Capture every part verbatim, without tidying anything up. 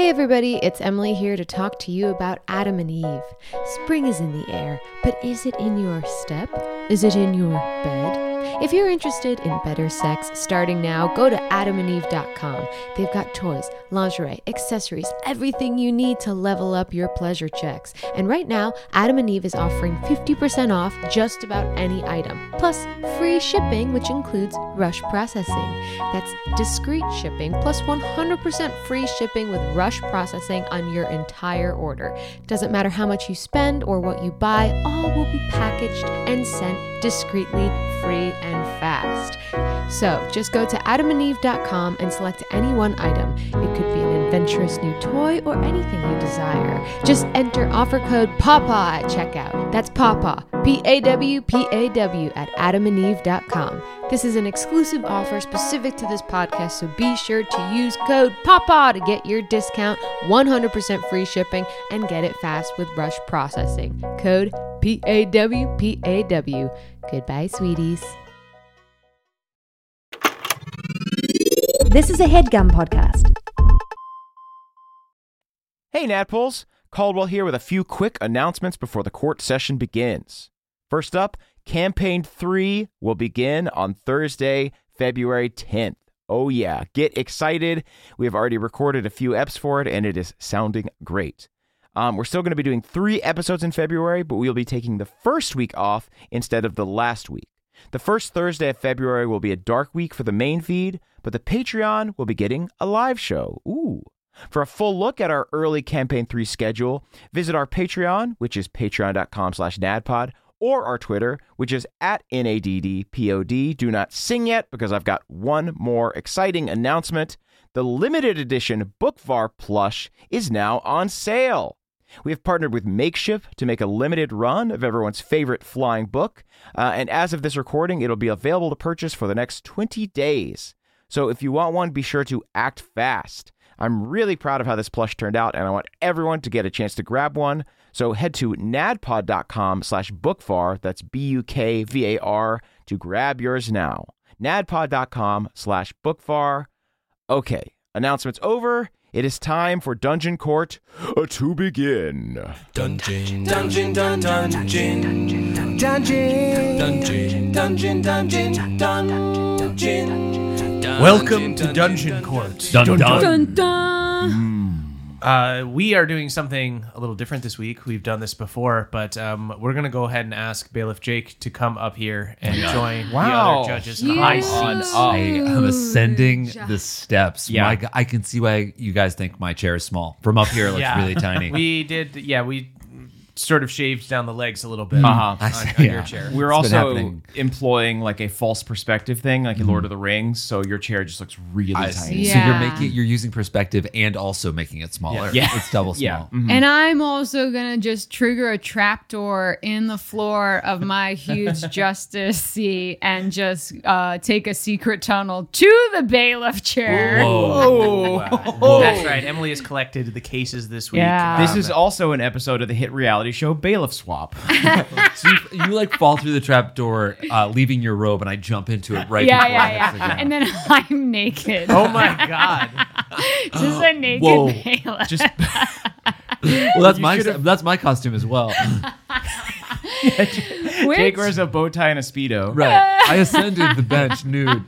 Hey everybody, it's Emily here to talk to you about Adam and Eve. Spring is in the air, but is it in your step? Is it in your bed? If you're interested in better sex starting now, go to adam and eve dot com. They've got toys, lingerie, accessories, everything you need to level up your pleasure checks. And right now, Adam and Eve is offering fifty percent off just about any item, plus free shipping, which includes rush processing. That's discreet shipping plus one hundred percent free shipping with rush processing on your entire order. Doesn't matter how much you spend or what you buy, all will be packaged and sent discreetly, free, and fast. So just go to adam and eve dot com and select any one item. It could be an adventurous new toy or anything you desire. Just enter offer code PAWPAW at checkout. That's PAWPAW, P A W P A W at adam and eve dot com. This is an exclusive offer specific to this podcast, so be sure to use code PAWPAW to get your discount, one hundred percent free shipping, and get it fast with rush processing. Code P A W P A W. Goodbye, sweeties. This is a HeadGum podcast. Hey, Nadpoles! Caldwell here with a few quick announcements before the court session begins. First up, Campaign three will begin on Thursday, February tenth. Oh yeah, get excited. We have already recorded a few eps for it, and it is sounding great. Um, we're still going to be doing three episodes in February, but we'll be taking the first week off instead of the last week. The first Thursday of February will be a dark week for the main feed, but the Patreon will be getting a live show. Ooh. For a full look at our early Campaign three schedule, visit our Patreon, which is patreon.com slash nadpod, or our Twitter, which is at N A D D P O D. Do not sing yet, because I've got one more exciting announcement. The limited edition Bookvar plush is now on sale. We have partnered with Makeshift to make a limited run of everyone's favorite flying book, uh, and as of this recording, it'll be available to purchase for the next twenty days. So if you want one, be sure to act fast. I'm really proud of how this plush turned out, and I want everyone to get a chance to grab one. So head to nadpod.com slash bookvar, that's B U K V A R, to grab yours now. nadpod.com slash bookvar. Okay, announcements over. It is time for Dungeon Court uh, to begin. Dungeon, dungeon, dun, dungeon, dungeon, dungeon, dungeon, dungeon, dungeon. Welcome to Dungeon Court. Dun dun. Dun, dun. Uh, we are doing something a little different this week. We've done this before, but um, we're going to go ahead and ask Bailiff Jake to come up here and join Wow. the other judges. in the I audience. on I am ascending the steps. Yeah. My, g- I can see why you guys think my chair is small. From up here, it looks Yeah. really tiny. We did, yeah, we sort of shaved down the legs a little bit Uh-huh. on, I- on yeah. your chair. We're It's been also happening. employing like a false perspective thing, like in Lord of the Rings, so your chair just looks really I tiny. see. Yeah. So you're making you're using perspective and also making it smaller. Yeah. It's double small. Yeah. Mhm. And I'm also going to just trigger a trapdoor in the floor of my huge justice seat and just uh, take a secret tunnel to the bailiff chair. Whoa. That's right. Emily has collected the cases this week. Yeah. This Um, is also an episode of the hit reality show Bailiff Swap. So you, you like fall through the trap door, uh, leaving your robe, and I jump into it right Yeah, before I hit yeah, the yeah. ground. And then I'm naked. Oh my God. Just a naked Whoa. bailiff. Just well, that's my that's my costume as well. Which- Jake wears a bow tie and a Speedo. Right. I ascended the bench nude.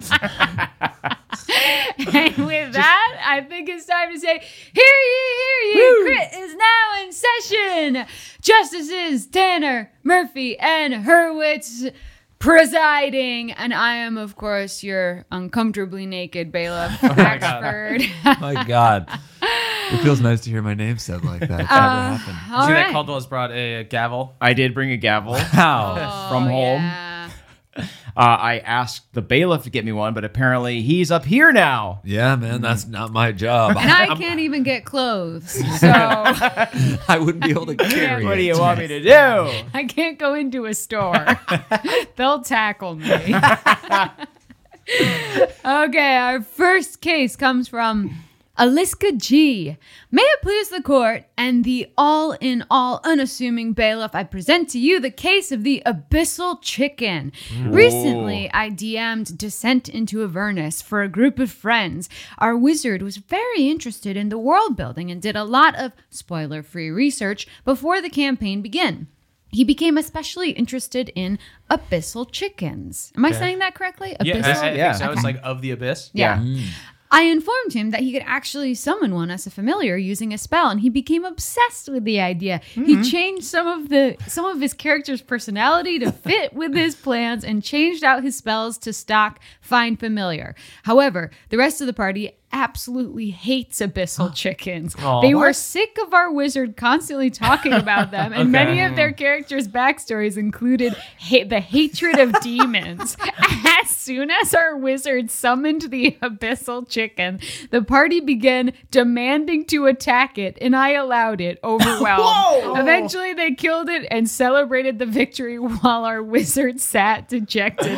And with that, I think it's time to say, hear ye, hear ye, Crit is now in session. Justices Tanner, Murphy, and Hurwitz presiding. And I am, of course, your uncomfortably naked bailiff, Axford. My God. It feels nice to hear my name said like that. It's Uh, never happened. All See that right. Caldwell's brought a gavel. I did bring a gavel How? from Oh, home. yeah. Uh, I asked the bailiff to get me one, but apparently he's up here now. Yeah, man, that's not my job. And I can't even get clothes, so I wouldn't be able to carry What it. do you want me to do? I can't go into a store. They'll tackle me. Okay, our first case comes from Aliska G. May it please the court and the all-in-all unassuming bailiff, I present to you the case of the Abyssal Chicken. Recently, I D M'd Descent into Avernus for a group of friends. Our wizard was very interested in the world building and did a lot of spoiler-free research before the campaign began. He became especially interested in abyssal chickens. Am I saying that correctly? Yeah, Abyssal? I, I Yeah. think so. It's Okay. like of the abyss. Yeah. I informed him that he could actually summon one as a familiar using a spell, and he became obsessed with the idea. He changed some of the some of his character's personality to fit with his plans and changed out his spells to stock find familiar. However, the rest of the party absolutely hates abyssal chickens. Aw. They were What? sick of our wizard constantly talking about them, and many of their characters' backstories included ha- the hatred of demons. As soon as our wizard summoned the abyssal chicken, the party began demanding to attack it, and I allowed it, overwhelmed. Eventually, they killed it and celebrated the victory while our wizard sat dejectedly.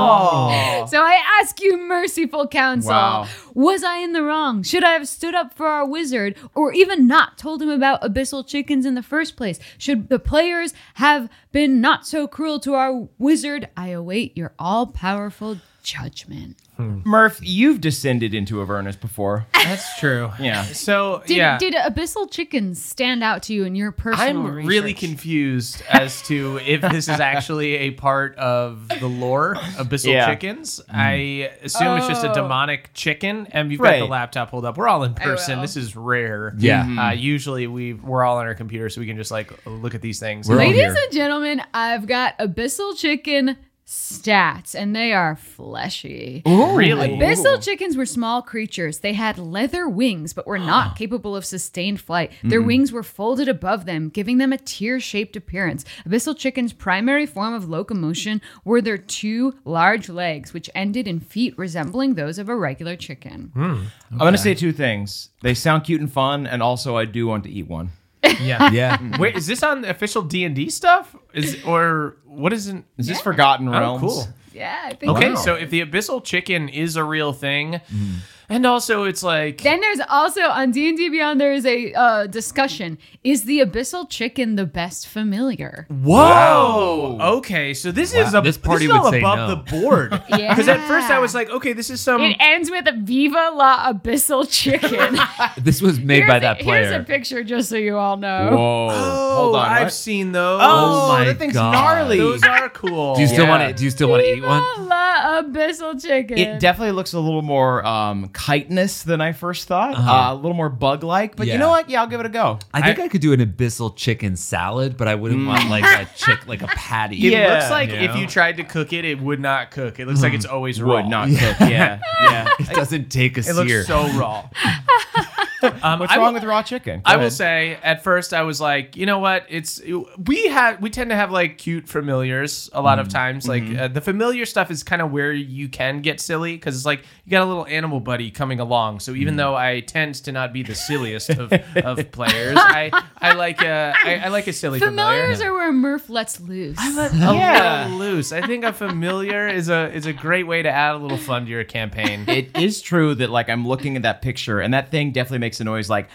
So I ask you, merciful counsel, Wow. was I in the wrong? Should I have stood up for our wizard or even not told him about abyssal chickens in the first place? Should the players have been not so cruel to our wizard? I await your all-powerful judgment. Murph, you've descended into Avernus before. That's true. Yeah. So, Did, yeah. did abyssal chickens stand out to you in your personal I'm research? really confused as to if this is actually a part of the lore, abyssal Yeah. chickens. I assume it's just a Oh. demonic chicken, and you've got the Right. laptop pulled up. We're all in person. will. This is rare. Yeah. Uh, usually we we're all on our computer, so we can just like look at these things. We're all Ladies here. and gentlemen, I've got abyssal chicken stats, and they are fleshy. Really? Abyssal chickens were small creatures. They had leather wings, but were not capable of sustained flight. Their wings were folded above them, giving them a tear-shaped appearance. Abyssal chickens' primary form of locomotion were their two large legs, which ended in feet resembling those of a regular chicken. I'm going to say two things. They sound cute and fun, and also I do want to eat one. Yeah. Yeah. Wait, is this on official D and D stuff? Is or what is it? Is this Forgotten Oh, Realms? cool. Yeah, I think Okay, Wow. so if the abyssal chicken is a real thing, and also it's like Then there's also on D and D Beyond there is a uh, discussion: is the abyssal chicken the best familiar? whoa. Okay, so this is Wow. a This party this is would all say above no. the board. Yeah. Because at first I was like, okay, this is some. It ends with a Viva la abyssal chicken. This was made Here's by a- that player. Here's a picture just so you all know. Whoa. oh, Hold on. I've what? seen those. Oh, my that thing's God. gnarly. those are cool. do you still Yeah. want to? Do you still want to eat Viva one? la abyssal chicken. It definitely looks a little more um, chitinous than I first thought. Uh, a little more bug-like. But Yeah. you know what? Yeah, I'll give it a go. I think I, could do an abyssal chicken salad, but I wouldn't want like a chick, like a patty. It Yeah. looks like You if know? you tried to cook it, it would not cook. It looks like it's always raw. Would not cook. Yeah. Yeah. It doesn't take a It looks sear. so raw. um, What's I wrong will- with raw chicken? Go I will ahead. say, at first, I was like, you know what? It's we have we tend to have like cute familiars a lot of times. Like uh, the familiar stuff is kind of where you can get silly because it's like you got a little animal buddy coming along. So even though I tend to not be the silliest of, of players, I I like a I, I like a silly Familiars familiar. are where Murph lets loose. A Yeah. little loose. I think a familiar is a is a great way to add a little fun to your campaign. It is true that like I'm looking at that picture and that thing definitely makes a noise like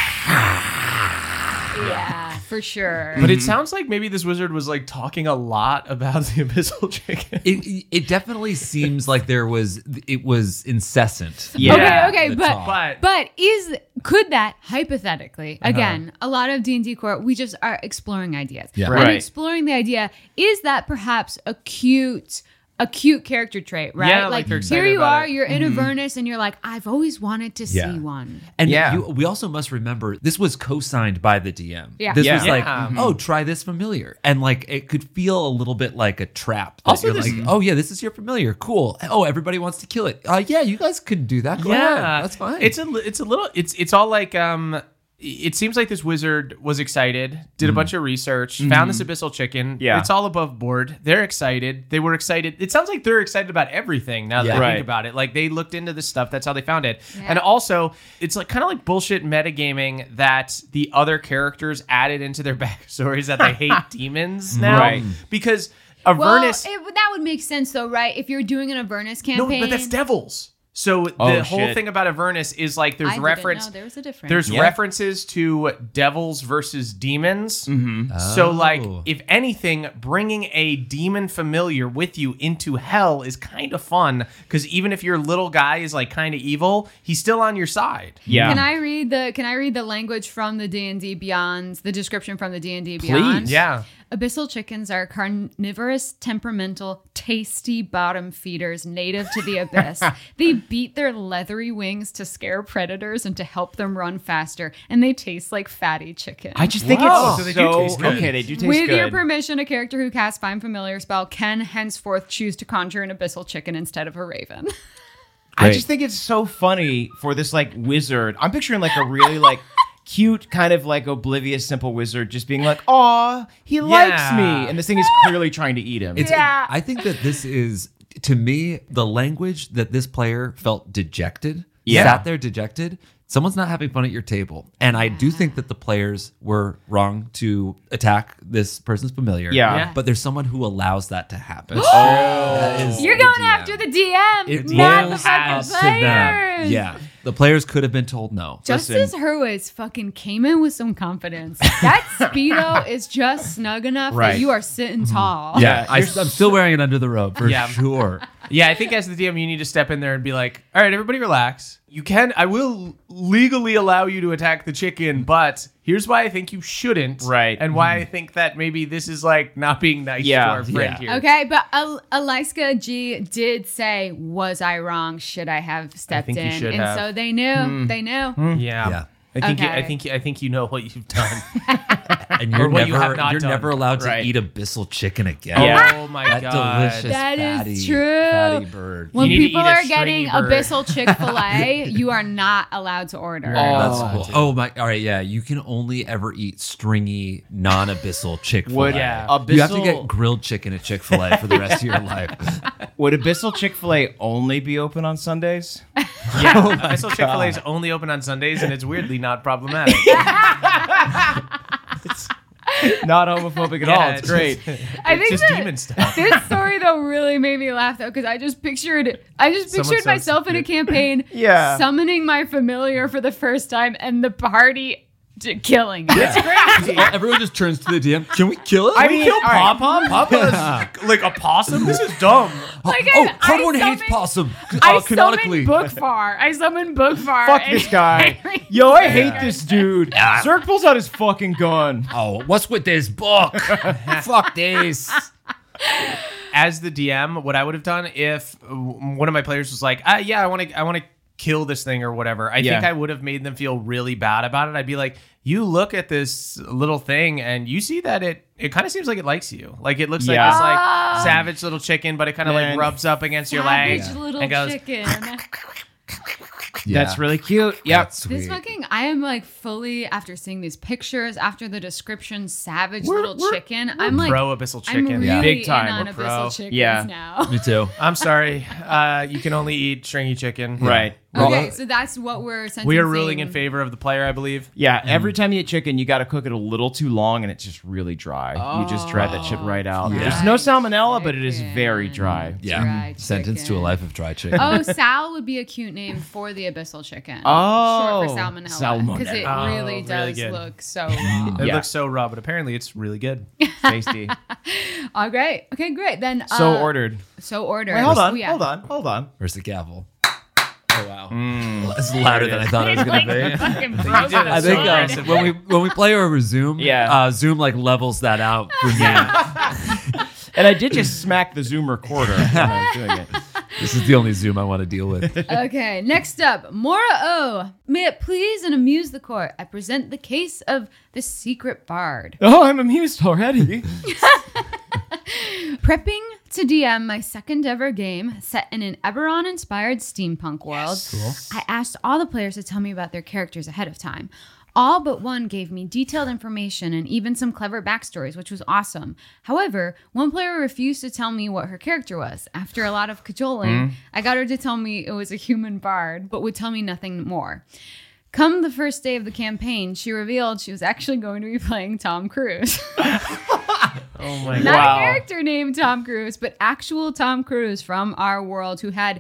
Yeah, for sure. But it sounds like maybe this wizard was like talking a lot about the abyssal chicken. It, it definitely seems like there was it was incessant. Yeah. okay, okay, the but talk. But but is could that hypothetically again a lot of D and D core we just are exploring ideas. Yeah. And Right. exploring the idea is that perhaps a cute a cute character trait, right? Yeah, like they're excited here you about are, it. you're in Avernus, and you're like, I've always wanted to Yeah. see one. And Yeah. you, we also must remember this was co-signed by the D M. Yeah. This Yeah. was like, Yeah. oh, try this familiar, and like it could feel a little bit like a trap. That Also, you're this- like, oh yeah, this is your familiar, cool. Oh, everybody wants to kill it. Uh, yeah, you guys could do that. Go ahead. That's fine. It's a li- it's a little it's it's all like um it seems like this wizard was excited, did a bunch of research, found this abyssal chicken. Yeah. It's all above board. They're excited. They were excited. It sounds like they're excited about everything now that Yeah. I Right. think about it. Like they looked into this stuff. That's how they found it. Yeah. And also, it's like kind of like bullshit metagaming that the other characters added into their backstories that they hate demons now. Right. Because Well, Avernus it, that would make sense though, right? If you're doing an Avernus No, campaign. but that's devils. So the Oh, whole shit. thing about Avernus is like there's I reference. didn't know there was a difference. There's Yeah. references to devils versus demons. Mm-hmm. So, like, Oh. if anything, bringing a demon familiar with you into hell is kind of fun because even if your little guy is like kind of evil, he's still on your side. Yeah. Can I read the Can I read the language from the D and D Beyond? The description from the D and D Beyond. Please. Yeah. Abyssal chickens are carnivorous, temperamental, tasty bottom feeders native to the abyss. They beat their leathery wings to scare predators and to help them run faster, and they taste like fatty chicken. I just think Wow. it's So so, they do taste good. okay. They do taste With good. your permission, a character who casts Find Familiar spell can henceforth choose to conjure an abyssal chicken instead of a raven. I Great. just think it's so funny for this like wizard. I'm picturing like a really like cute kind of like oblivious simple wizard just being like, "Aw, he likes me," and this thing is clearly trying to eat him. It's, Yeah. I think that this is, to me, the language that this player felt dejected, Yeah. sat there dejected. Someone's not having fun at your table. And I do think that the players were wrong to attack this person's familiar. Yeah. Yeah. But there's someone who allows that to happen. Oh. That is You're the going D M. after the D M, It not the rolls fucking up to them. players. Yeah. The players could have been told no. Justice Hurwitz fucking came in with some confidence. That Speedo is just snug enough Right. that you are sitting tall. Yeah, I, you're I'm still wearing it under the robe for Yeah. sure. Yeah, I think as the D M, you need to step in there and be like, all right, everybody relax. You can, I will legally allow you to attack the chicken, but here's why I think you shouldn't. Right. And why I think that maybe this is like not being nice Yeah, to our friend yeah. here. Okay, but Al- Aliska G did say, "Was I wrong? Should I have stepped think you in?" should and have. so they knew. They knew. Yeah. Yeah. I think you, Okay. I think you, I think you know what you've done. And you're Or what never, you have not you're done. never allowed to Right. eat abyssal chicken again. Yeah. Oh my That god. delicious That is fatty, true. fatty bird. When You need to people eat a are stringy getting bird. abyssal Chick-fil-A, you are not allowed to order. That's Oh. cool. Oh my! All right, yeah. You can only ever eat stringy, non-abyssal Chick Fil A. Would Yeah. Abyssal, You have to get grilled chicken at Chick Fil A for the rest of your life. would Abyssal Chick-fil-A only be open on Sundays? Yeah. Abyssal Chick-fil-A is only open on Sundays and it's weirdly not problematic. It's not homophobic at Yeah, all. It's great. I It's think just that demon stuff. this story though really made me laugh though because I just pictured I just Someone pictured sounds myself in a good. campaign Yeah. summoning my familiar for the first time and the party to killing. It. It's crazy. Everyone just turns to the D M. Can we kill it? I mean, all right. Pom Papa is like a possum. This is dumb. Like, oh, I- Hardwood I hates summoned- possum. I Uh, canonically. summoned Bookfar. I summoned Bookfar. Fuck and- this guy. Yo, I hate this dude. Zerk pulls out his fucking gun. Oh, what's with this book? Fuck this. As the D M, what I would have done if uh, one of my players was like, ah, "Yeah, I want to, I want to kill this thing or whatever," I Yeah. think I would have made them feel really bad about it. I'd be like, "You look at this little thing and you see that it, it kind of seems like it likes you. Like it looks Yeah. like this like Ah. savage little chicken, but it kind of like Man. rubs up against your leg Savage little and goes." chicken. That's really cute. Yep. That's sweet. This fucking, I am like fully, after seeing these pictures, after the description, savage We're- little we're- chicken. I'm like, Pro abyssal I'm chicken. really Yeah. Big time. in on We're abyssal pro. chickens Yeah. now. Me too. I'm sorry. Uh, you can only eat stringy chicken. Right. Okay, so that's what we're sentencing. We are ruling in favor of the player, I believe. Yeah, every time you eat chicken, you got to cook it a little too long, and it's just really dry. You just dry that shit right out. Yeah. There's no salmonella, but it is Chicken. very dry. Yeah. Dry Sentenced to a chicken. life of dry chicken. Oh, Sal would be a cute name for the abyssal chicken. Oh, Short for salmonella. Because it salmonella. really Oh, really does good. look so raw. It Yeah. looks so raw, but apparently it's really good. Tasty. Oh, great. Okay, great. Then So uh, ordered. So ordered. Wait, hold on, Oh, yeah. hold on, hold on. Where's the gavel? Oh wow, that's louder than I thought it was gonna be. Fucking broke did it the I think sword. uh, when we when we play over Zoom, Yeah. uh, Zoom like levels that out for me. And I did just smack the Zoom recorder when I was doing it. This is the only Zoom I want to deal with. Okay, next up, Mora O. May it please and amuse the court, I present the case of the secret bard. Oh, I'm amused already. Prepping to D M my second ever game set in an Eberron-inspired steampunk world, I asked all the players to tell me about their characters ahead of time. All but one gave me detailed information and even some clever backstories, which was awesome. However, one player refused to tell me what her character was. After a lot of cajoling, I got her to tell me it was a human bard, but would tell me nothing more. Come the first day of the campaign, she revealed she was actually going to be playing Tom Cruise. Oh my Not Wow. a character named Tom Cruise, but actual Tom Cruise from our world who had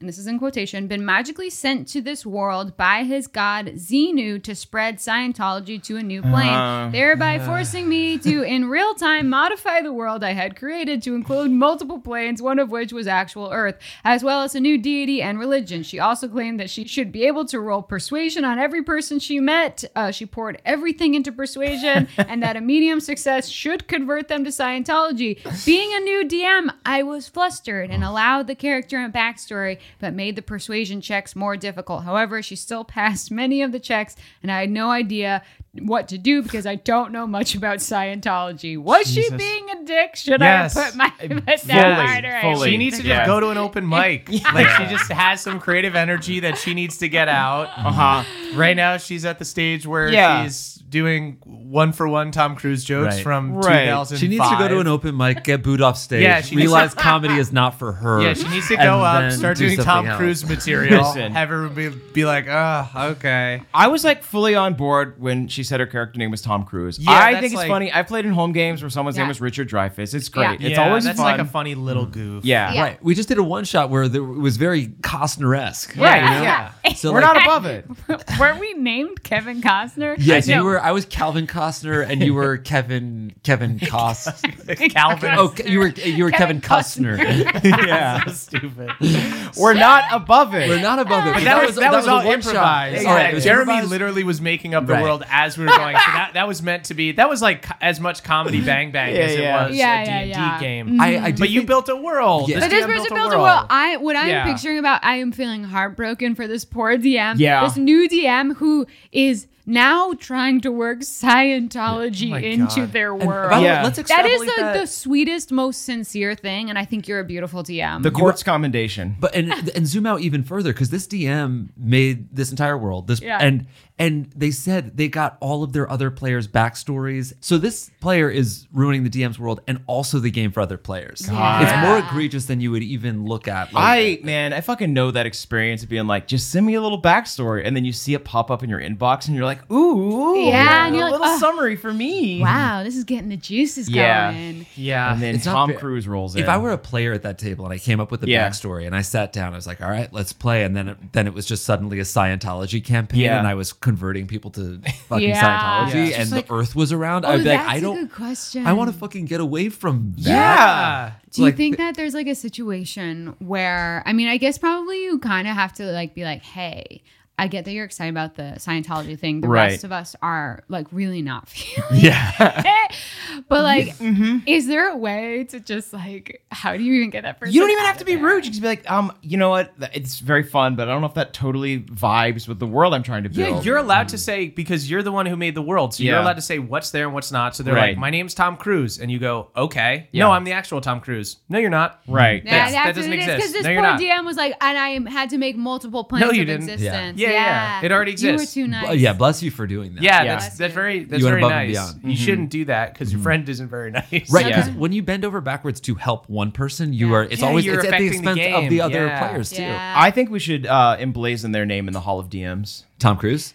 and this is in quotation, been magically sent to this world by his god Xenu to spread Scientology to a new plane, Uh, thereby forcing me to, in real time, modify the world I had created to include multiple planes, one of which was actual Earth, as well as a new deity and religion. She also claimed that she should be able to roll persuasion on every person she met. Uh, she poured everything into persuasion, and that a medium success should convert them to Scientology. Being a new D M, I was flustered and allowed the character and backstory, but made the persuasion checks more difficult. However, she still passed many of the checks, and I had no idea what to do because I don't know much about Scientology. Was she Jesus. being a dick? Should Yes. I have put my foot Fully, down harder? fully. She needs to just Yeah. go to an open mic. Like she just has some creative energy that she needs to get out. Uh-huh. Right now, she's at the stage where Yeah. she's doing one for one Tom Cruise jokes Right. from Right. two thousand five. She needs to go to an open mic, get booed off stage, Yeah, she needs realize comedy is not for her. Yeah, she needs to and go up, then start do doing Tom something else. Cruise material, Listen. have her be, be like, oh, okay. I was like fully on board when she said her character name was Tom Cruise. Yeah, I that's think it's like- funny. I played in home games where someone's Yeah. name was Richard Dreyfuss. It's great. Yeah. It's Yeah, always that's fun. like a funny little goof. yeah. Yeah. Right. We just did a one shot where there, it was very Costner-esque. Right. Yeah. Yeah. So We're like, not above it. Weren't we named Kevin Costner? Yes, No. you were. I was Calvin Costner, and you were Kevin Kevin Cost. Calvin. Oh, you were you were Kevin, Kevin Costner. Yeah. So stupid. We're not above it. We're not above it. But that, was, that was, all a one improvised. shot. Yeah, All right, it was Jeremy improvised. literally was making up the Right. world as we were going. So that, that was meant to be. That was like co- as much comedy bang bang Yeah, as it yeah. was Yeah, a D yeah, and D yeah. game. I, I do But you think- built a world. Yeah. But D this M person built a world. I what I'm Yeah. picturing about, I am feeling heartbroken for this poor D M. Yeah. This new D M who is now trying to work Scientology Oh my into God. their And world. by the way, Yeah. let's That is extrapolate the, that. the sweetest, most sincere thing, and I think you're a beautiful D M. the court's commendation. But and and zoom out even further because this D M made this entire world. This Yeah. and and they said they got all of their other players' backstories. So this player is ruining the D M's world and also the game for other players. Yeah. It's more egregious than you would even look at. Like, I man, I fucking know that experience of being like, just send me a little backstory, and then you see it pop up in your inbox, and you're like, ooh, Yeah, and you're a like, little oh. summary for me. Wow, this is getting the juices Yeah. going. Yeah. And then It's not Tom fair. Cruise rolls in. if I were a player at that table and I came up with a Yeah. backstory and I sat down, I was like, all right, let's play. And then it, then it was just suddenly a Scientology campaign Yeah. and I was converting people to fucking Yeah. Scientology Yeah. It's and just like, the earth was around, Oh, I'd be like, that's I a don't, good question. I want to fucking get away from that. yeah. Do you Like, think that there's like a situation where, I mean, I guess probably you kind of have to like be like, hey, I get that you're excited about the Scientology thing. The Right. rest of us are like really not feeling Yeah. it. But like, Mm-hmm. is there a way to just like, how do you even get that person? You don't even out have to of be there? rude. You can just be like, um, you know what? It's very fun, but I don't know if that totally vibes with the world I'm trying to build. Yeah, you're allowed to say, because you're the one who made the world, so you're Yeah. allowed to say what's there and what's not. So they're Right. like, my name's Tom Cruise. And you go, okay. Yeah. No, I'm the actual Tom Cruise. No, you're not. right. Yeah, That's- that's that doesn't what it is, exist. Because this No, you're poor not. D M was like, and I had to make multiple planes No, you of didn't. Yeah. existence. Yeah, yeah, yeah. It already You were exists. too nice. Well, yeah, bless you for doing that. Yeah, Yeah. that's That's that's good. very that's You went very above and nice. beyond. You shouldn't do that because your friend isn't very nice. Right, Okay. because when you bend over backwards to help one person, you Yeah. are. It's Yeah, always you're it's at the affecting the expense of game. the other Yeah. players too. Yeah. I think we should uh, emblazon their name in the Hall of D Ms. Tom Cruise.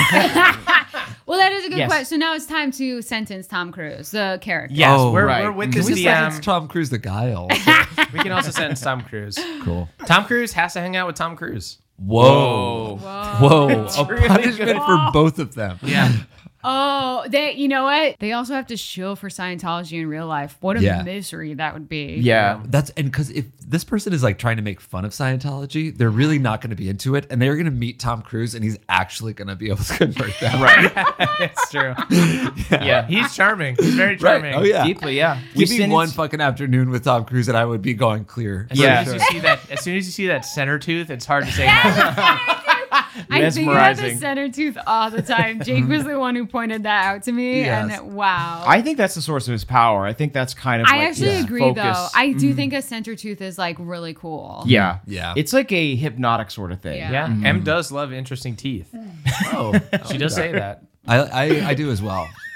Well, that is a good Yes. question. So now it's time to sentence Tom Cruise, the character. Yes, Oh, we're, right. we're with Can this we D M. sentence Tom Cruise the guy? Also? We can also sentence Tom Cruise. Cool. Tom Cruise has to hang out with Tom Cruise. Whoa. Whoa. A really punishment good. for both of them. Yeah. Oh, they. You know what? They also have to shill for Scientology in real life. What a Yeah. misery that would be. Yeah. That's and because if this person is like trying to make fun of Scientology, they're really not going to be into it, and they're going to meet Tom Cruise, and he's actually going to be able to convert them. Right. It's true. Yeah. He's charming. He's very charming. Oh yeah. Deeply, yeah. Give me sentence- one fucking afternoon with Tom Cruise, and I would be going clear. As Yeah. soon as you see that, as soon as you see that center tooth, it's hard to say no. I think about the Mesmerizing. center tooth all the time. Jake was the one who pointed that out to me, Yes. and wow. I think that's the source of his power. I think that's kind of I like actually his agree, focus. though. I do think a center tooth is like really cool. yeah. Yeah. It's like a hypnotic sort of thing. Yeah. Yeah. M does love interesting teeth. Oh, She does say that. I, I I do as well.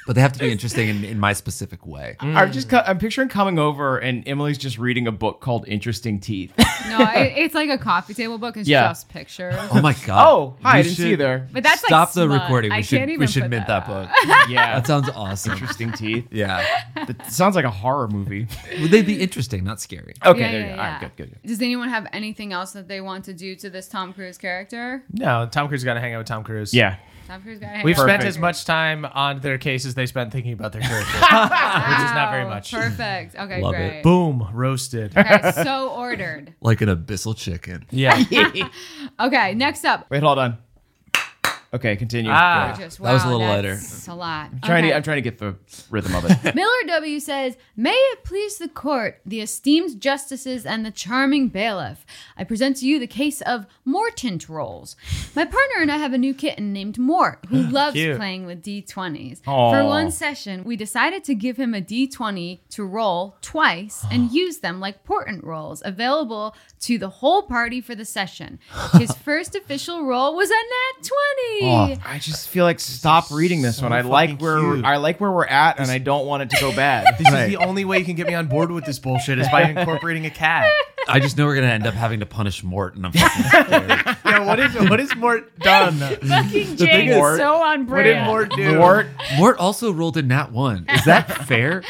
but they have to be interesting in, in my specific way. I'm just co- I'm picturing coming over and Emily's just reading a book called Interesting Teeth. No, it, it's like a coffee table book. It's Yeah. just pictures. Oh my god! Oh, hi, We I didn't see you should there. But that's Stop like the smut. recording. We I should can't even we should put mint that that book. Yeah, That sounds awesome. Interesting Teeth. Yeah, That sounds like a horror movie. would they be interesting, not scary? Okay, Yeah, there yeah, you go. yeah. All right, good, good, good. Does anyone have anything else that they want to do to this Tom Cruise character? No, Tom Cruise got to hang out with Tom Cruise. Yeah. Tom Cruise got We've spent Perfect. as much time on their case as they spent thinking about their character, which is not very much. Perfect. Okay, Love great. it. Boom, roasted. Okay, so ordered. Like an abyssal chicken. Yeah. Okay, next up. Wait, hold on. Okay, continue. Ah. Good. Just, That was a wow, little that's a lot. I'm trying Okay. to I'm trying to get the rhythm of it. Miller W says, "May it please the court, the esteemed justices, and the charming bailiff, I present to you the case of Mortant rolls. My partner and I have a new kitten named Mort who loves Cute. playing with D twenties. Aw. For one session, we decided to give him a D twenty to roll twice and use them like portent rolls available to the whole party for the session. His first official roll was a nat twenty. I just feel like stop reading this So one. I like fucking where cute. I like where we're at, and I don't want it to go bad. This is the only way you can get me on board with this bullshit is by incorporating a cat. I just know we're gonna end up having to punish Mort, and I'm fucking scared. Yo, what is what is Mort done? Fucking thing Jake is- is so on What did brand. Mort do? Mort, Mort also rolled a nat one. Is that fair?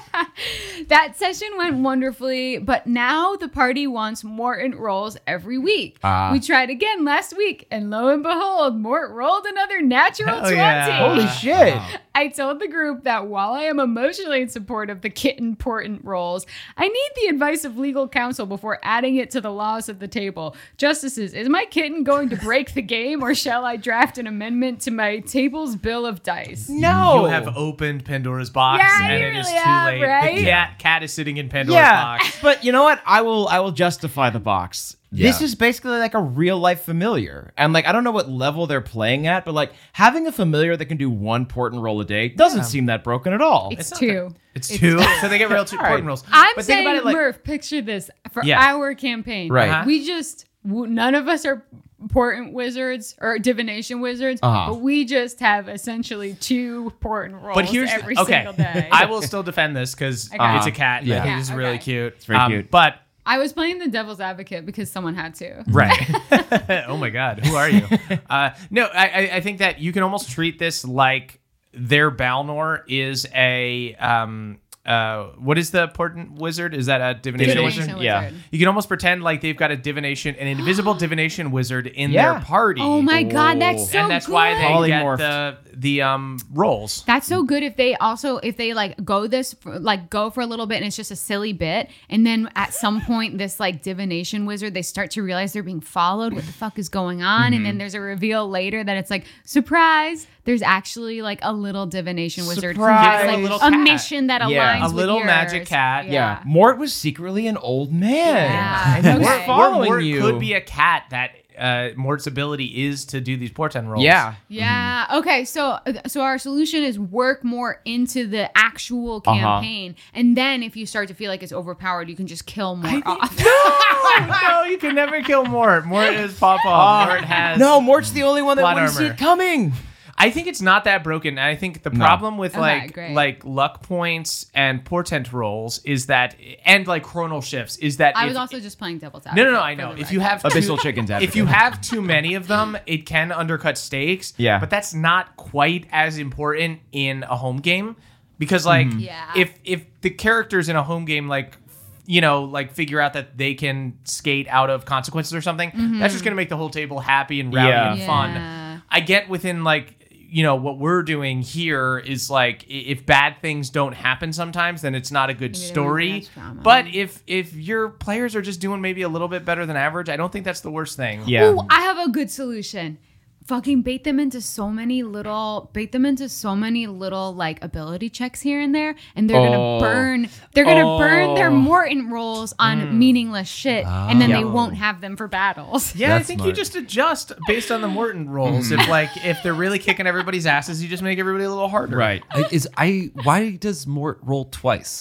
That session went wonderfully, but now the party wants Morton rolls every week. Ah. We tried again last week, and lo and behold, Mort rolled another natural Hell twenty. yeah. holy shit! I told the group that while I am emotionally in support of the kitten portent rolls, I need the advice of legal counsel before adding it to the laws of the table. Justices, is my kitten going to break the game, or shall I draft an amendment to my table's bill of dice? No, You have opened Pandora's box, Yeah, and you it is really too have, late. right? The cat cat is sitting in Pandora's yeah, box. but you know what? I will I will justify the box. This Yeah. is basically like a real life familiar, and like I don't know what level they're playing at, but like having a familiar that can do one port and roll a day doesn't seem that broken at all. It's, not two. It's two, so they get real two All right. portent rolls. I'm But think saying, about it like Murph, picture this for Yeah. our campaign. Right. Uh-huh. We just, w- none of us are portent wizards or divination wizards, Uh-huh. but we just have essentially two portent rolls But here's every okay. single day. I will still defend this because Okay. it's a cat. Yeah. I think Yeah, it's really okay. cute. It's very cute. But I was playing the devil's advocate because someone had to. right. Oh my God, who are you? Uh, no, I, I I think that you can almost treat this like their Balnor is a um uh what is the portent wizard? Is that a divination, Divination wizard? wizard. Yeah. You can almost pretend like they've got a divination, an invisible divination wizard in Yeah. their party. Oh my God, that's so and that's good. why they Polymorphed. get the the um rolls. That's so good if they also if they like go this for, like go for a little bit and it's just a silly bit, and then at some point this like divination wizard they start to realize they're being followed. What the fuck is going on? And then there's a reveal later that it's like surprise. There's actually like a little divination wizard who Surprise. has like A little a cat. mission that Yeah. aligns A with little yours. magic cat. Yeah. Mort was secretly an old man. Yeah. And he was Okay. following Mort you. could be a cat that uh, Mort's ability is to do these portent rolls. Yeah. Yeah. Okay. So, so our solution is work more into the actual Uh-huh. campaign, and then if you start to feel like it's overpowered, you can just kill more off. no, you can never kill Mort. Mort is Papa. Mort has No, Mort's the only one that plot wouldn't see armor. it coming. I think it's not that broken. I think the problem with Okay, like great. like luck points and portent rolls is that, and like chronal shifts is that. I if- was also just playing devil's no, advocate. no, no. I for know. the If you record. have Abyssal too- Chickens if you advocate. have too many of them, it can undercut stakes. Yeah. but that's not quite as important in a home game because, like, Yeah. if if the characters in a home game like. You know, like figure out that they can skate out of consequences or something. That's just going to make the whole table happy and rowdy Yeah. and Yeah. fun. I get within like, you know, what we're doing here is like, i- if bad things don't happen sometimes, then it's not a good Maybe they don't story. have drama. But if if your players are just doing maybe a little bit better than average, I don't think that's the worst thing. Yeah. Ooh, I have a good solution. Fucking bait them into so many little, bait them into so many little like ability checks here and there, and they're Oh. gonna burn. They're gonna Oh. burn their Morton rolls on meaningless shit, and then they won't have them for battles. Yeah, I That's think you smart. just adjust based on the Morton rolls. If like if they're really kicking everybody's asses, you just make everybody a little harder. Right. I- Is I why does Mort roll twice?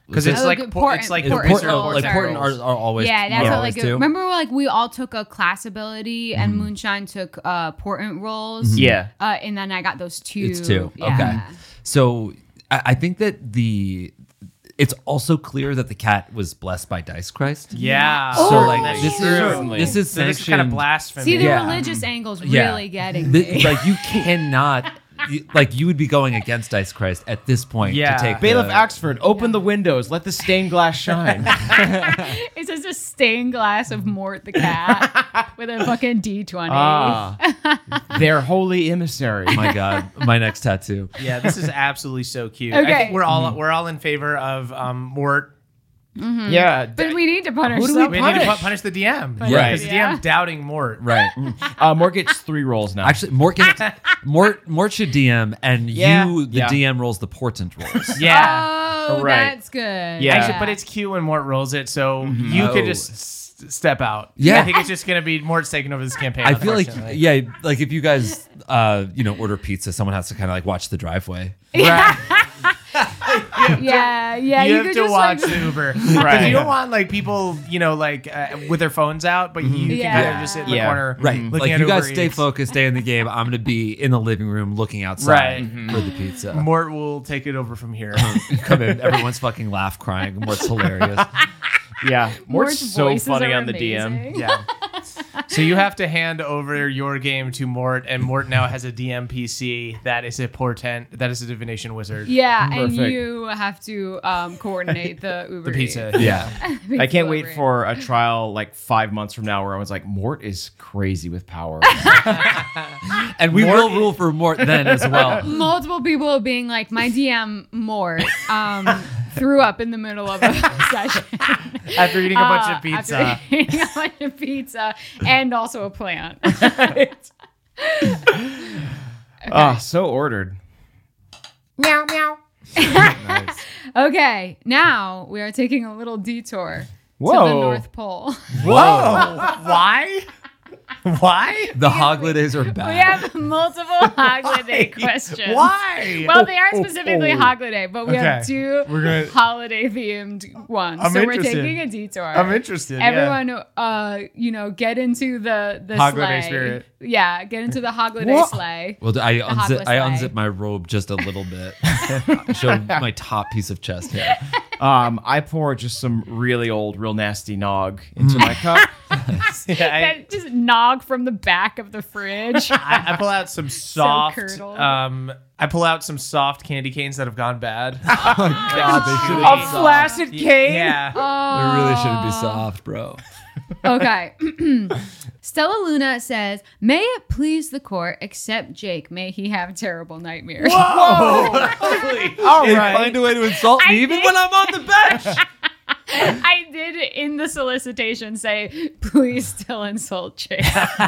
because Was it's it- like Like por- Portland- it's like It's Portland Portland, Portland, rolls like are- Portland are, are always Yeah, that's are what always like. too. Remember, like we all took a class ability, and Moonshine took uh, Portent rolls. Yeah. uh, and then I got those two. It's two. Yeah. Okay. So I, I think that the it's also clear that the cat was blessed by Dice Christ. Yeah. So Oh, like that's this is true. this is So this is sanctioned. kind of blasphemy. See, the Yeah. religious angle's Yeah. really getting The- me. like you cannot. you- Like you would be going against Dice Christ at this point Yeah. to take Bailiff the, Axford, open the windows. Let the stained glass shine. It's just a stained glass of Mort the cat with a fucking D twenty. ah, their holy emissary. My God, my next tattoo. Yeah, this is absolutely so cute. Okay. I think we're all we're all in favor of um Mort. Yeah. But we need to punish Who do we someone. We need to Punish. pu- punish the D M. Right. Because the D M's doubting Mort. Right. Uh, Mort gets three rolls now. Actually, Mort gets Mort Mort should D M, and Yeah. you the Yeah. D M rolls the portent rolls. Yeah. Oh, Right. that's good. Yeah. Actually, but it's cute when Mort rolls it, so you Oh. could just s- step out. Yeah. I think it's just gonna be Mort's taking over this campaign. I feel like unfortunately. yeah, like if you guys uh you know order pizza, someone has to kind of like watch the driveway. Right. yeah, yeah. you, You, have could to just watch like, the Uber. Because Right. you don't want like people, you know, like uh, with their phones out, but you can Yeah. kind of just sit in the Yeah. corner, Right. looking Like at you guys Uber stay Eats. focused, stay in the game. I'm gonna be in the living room looking outside Right. for the pizza. Mort will take it over from here. You come in, everyone's fucking laugh crying. Mort's hilarious. yeah. Mort's Mort's so voices funny are on the D M. amazing. Yeah. So you have to hand over your game to Mort, and Mort now has a D M P C that is a portent, that is a divination wizard. Yeah, and Perfect. you have to um, coordinate the Uber The pizza. Eats. Yeah. Pizza I can't wait delivery. for a trial like five months from now where I was like, Mort is crazy with power. And we will rule for Mort then as well. multiple people being like, my D M Mort um, threw up in the middle of a session. After eating a bunch Uh, of pizza. After eating a bunch of pizza and also a plant. Oh, so ordered. Okay, now we are taking a little detour to the Whoa. North Pole. Whoa! Why? Why? The holidays are back. We have multiple holiday questions. Why? Well, they aren't specifically holiday, but we have Okay. two We're gonna- holiday themed ones. I'm so we're interested. taking a detour. I'm interested. yeah. Everyone, uh, you know, get into the the Holiday sleigh. spirit. Yeah, get into the holiday What? sleigh. Well, I unzip, Hogwarts I sleigh. unzip my robe just a little bit. Show my top piece of chest hair. Um, I pour just some really old, real nasty nog into my cup. Yeah, I, That just nog from the back of the fridge. I, I pull out some soft. curdled. um, I pull out some soft candy canes that have gone bad. God, they should A flaccid cane? Yeah. They really shouldn't be soft, bro. Okay. Stella Luna says, "May it please the court, except Jake. May he have terrible nightmares." All Hey, right. find a way to insult me I even did. when I'm on the bench. I did in the solicitation say, "Please still insult Jake."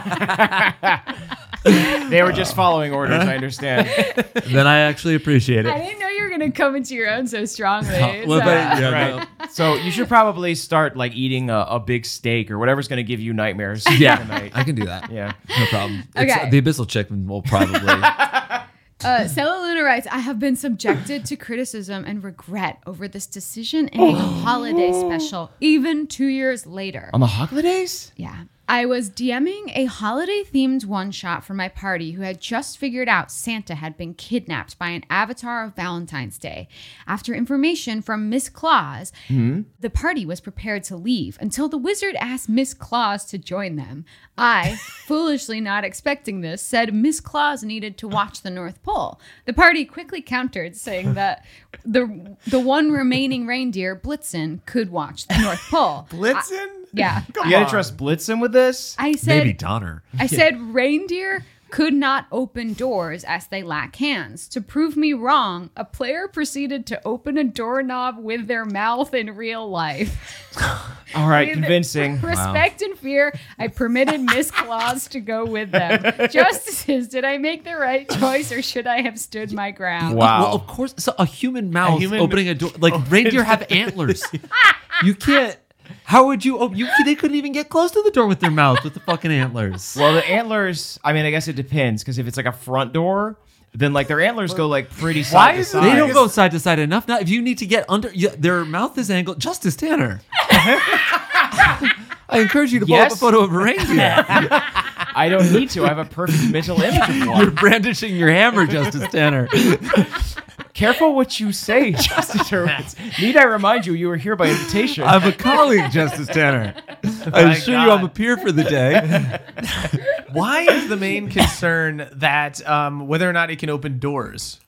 They were just following orders, I understand. Then I actually appreciate I it. didn't know you were gonna come into your own so strongly. Well, so- but, yeah, Right. no. So you should probably start like eating a, a big steak or whatever's going to give you nightmares. Yeah, tonight. I can do that. Yeah. No problem. It's- Okay. the Abyssal Chicken will probably. Uh, Stella Luna writes, I have been subjected to criticism and regret over this decision in a holiday special, even two years later. On the holidays? Yeah. I was DMing a holiday themed one shot for my party who had just figured out Santa had been kidnapped by an avatar of Valentine's Day. After information from Miss Claus, the party was prepared to leave until the wizard asked Miss Claus to join them. I, foolishly not expecting this, said Miss Claus needed to watch the North Pole. The party quickly countered, saying that the the one remaining reindeer, Blitzen, could watch the North Pole. Blitzen? Yeah. You got to trust Blitzen with this? I said Maybe Donner. I said reindeer could not open doors as they lack hands. To prove me wrong, a player proceeded to open a doorknob with their mouth in real life. All right, With convincing. Respect and fear, I permitted Miss Claus to go with them. Justices, did I make the right choice or should I have stood my ground? Wow. Well, of course. So a human mouth human- opening a door. Like reindeer have antlers. You can't. How would you? Oh, you they couldn't even get close to the door with their mouth with the fucking antlers. Well, the antlers, I mean, I guess it depends because if it's like a front door, then like their antlers go like pretty side Why to is it- side. They don't Biggest- go side to side enough. Now, if you need to get under, you, their mouth is angled. Justice Tanner. I encourage you to pull up a Yes. pose of a reindeer. I don't need to. I have a perfect mental image of You're one. brandishing your hammer, Justice Tanner. Careful what you say, Justice Hurwitz. Need I remind you, you were here by invitation. I'm a colleague, Justice Tanner. I My assure you God. I'm a peer for the day. Why is the main concern that um, whether or not it can open doors?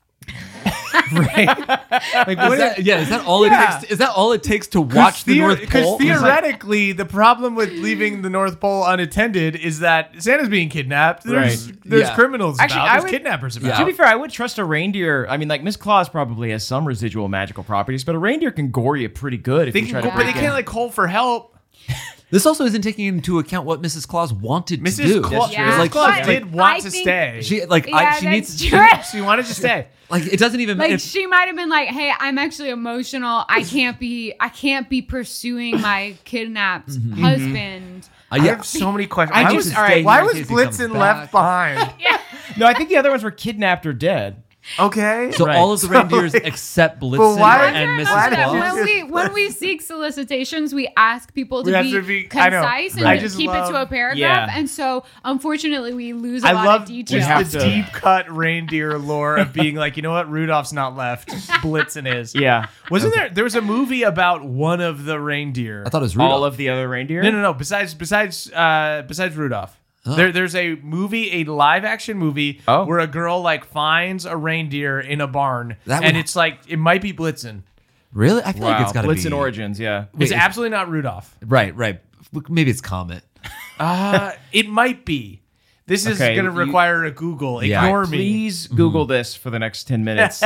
Right? Like, what Is that, yeah, is that all Yeah. it takes? Is that all it takes to watch the North Pole? Because theoretically, the problem with leaving the North Pole unattended is that Santa's being kidnapped. There's, Right. there's Yeah. criminals Actually, about. I There's would- kidnappers about. Yeah. To be fair, I would trust a reindeer. I mean, like Miss Claus probably has some residual magical properties, but a reindeer can gore you pretty good if They you can try go, to but they break in. can't like call for help. This also isn't taking into account what Missus Claus wanted to Missus do. Claus, Yeah. Missus Like, Claus like- did want I to think- stay. She like Yeah, I, she that's needs true. She wanted to stay. like it doesn't even Like if, she might have been like, "Hey, I'm actually emotional. I can't be. I can't be pursuing my kidnapped husband." uh, I yeah. have so many questions. I Why just- was- all right, why in was case he comes Blitzen back. left behind? No, I think the other ones were kidnapped or dead. Okay. So Right. all of the So, reindeers like- except Blitzen But why- and Missus why did That you- Claus. when we when we seek solicitations, we ask people to, We have be, to be- I know. concise and I to just keep it love- to a paragraph. Yeah. And so, unfortunately, we lose a I lot love of just detail. have the to- deep cut reindeer lore of being like, you know what, Rudolph's not left, Blitzen is. Yeah. Wasn't there? There was a movie about one of the reindeer. I thought it was Rudolph. All of the other reindeer? No, no, no. Besides, besides, uh, besides Rudolph, there, there's a movie, a live action movie, Oh. where a girl like finds a reindeer in a barn, That and would- it's like it might be Blitzen. Really? I feel like Wow. it's got to be Blitzen Origins, yeah. It's Wait, absolutely not Rudolph. right, right. Maybe it's Comet. Uh, it might be. This is Okay, going to you- require a Google. Yeah. Ignore me. Please Google this for the next ten minutes.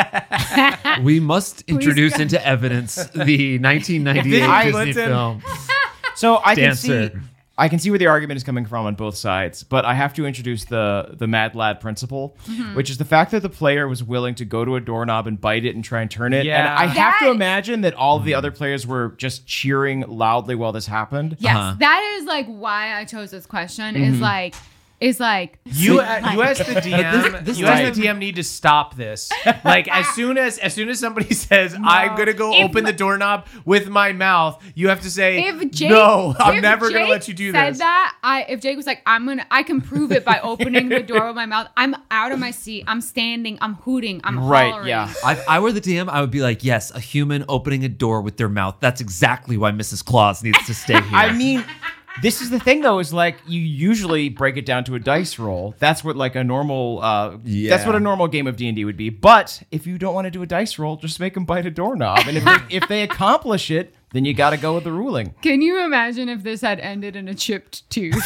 We must introduce go. into evidence the nineteen ninety-eight I- Disney Blitzen. film. So I can see Dancer. I can see where the argument is coming from on both sides, but I have to introduce the the Mad Lad principle, which is the fact that the player was willing to go to a doorknob and bite it and try and turn it. And Yeah. I have to That- imagine that all of the other players were just cheering loudly while this happened. Yes, Uh-huh. that is like why I chose this question. Mm-hmm. Is like, is like You, uh, you as the D M, this you as right. the D M need to stop this. Like as soon as as soon as somebody says, "I'm gonna go If open my- the doorknob with my mouth," you have to say, if Jake, "No, I'm if never gonna Jake let you do said this." that, I if Jake was like, I'm gonna, I can prove it by opening the door with my mouth. I'm out of my seat. I'm standing. I'm hooting. I'm Right, hollering. yeah. If I were the D M, I would be like, yes, a human opening a door with their mouth. That's exactly why Missus Claus needs to stay here. I mean, this is the thing though, is like you usually break it down to a dice roll. That's what like a normal uh Yeah. that's what a normal game of D and D would be. But if you don't want to do a dice roll, just make them bite a doorknob. And if they, if they accomplish it, then you got to go with the ruling. Can you imagine if this had ended in a chipped tooth?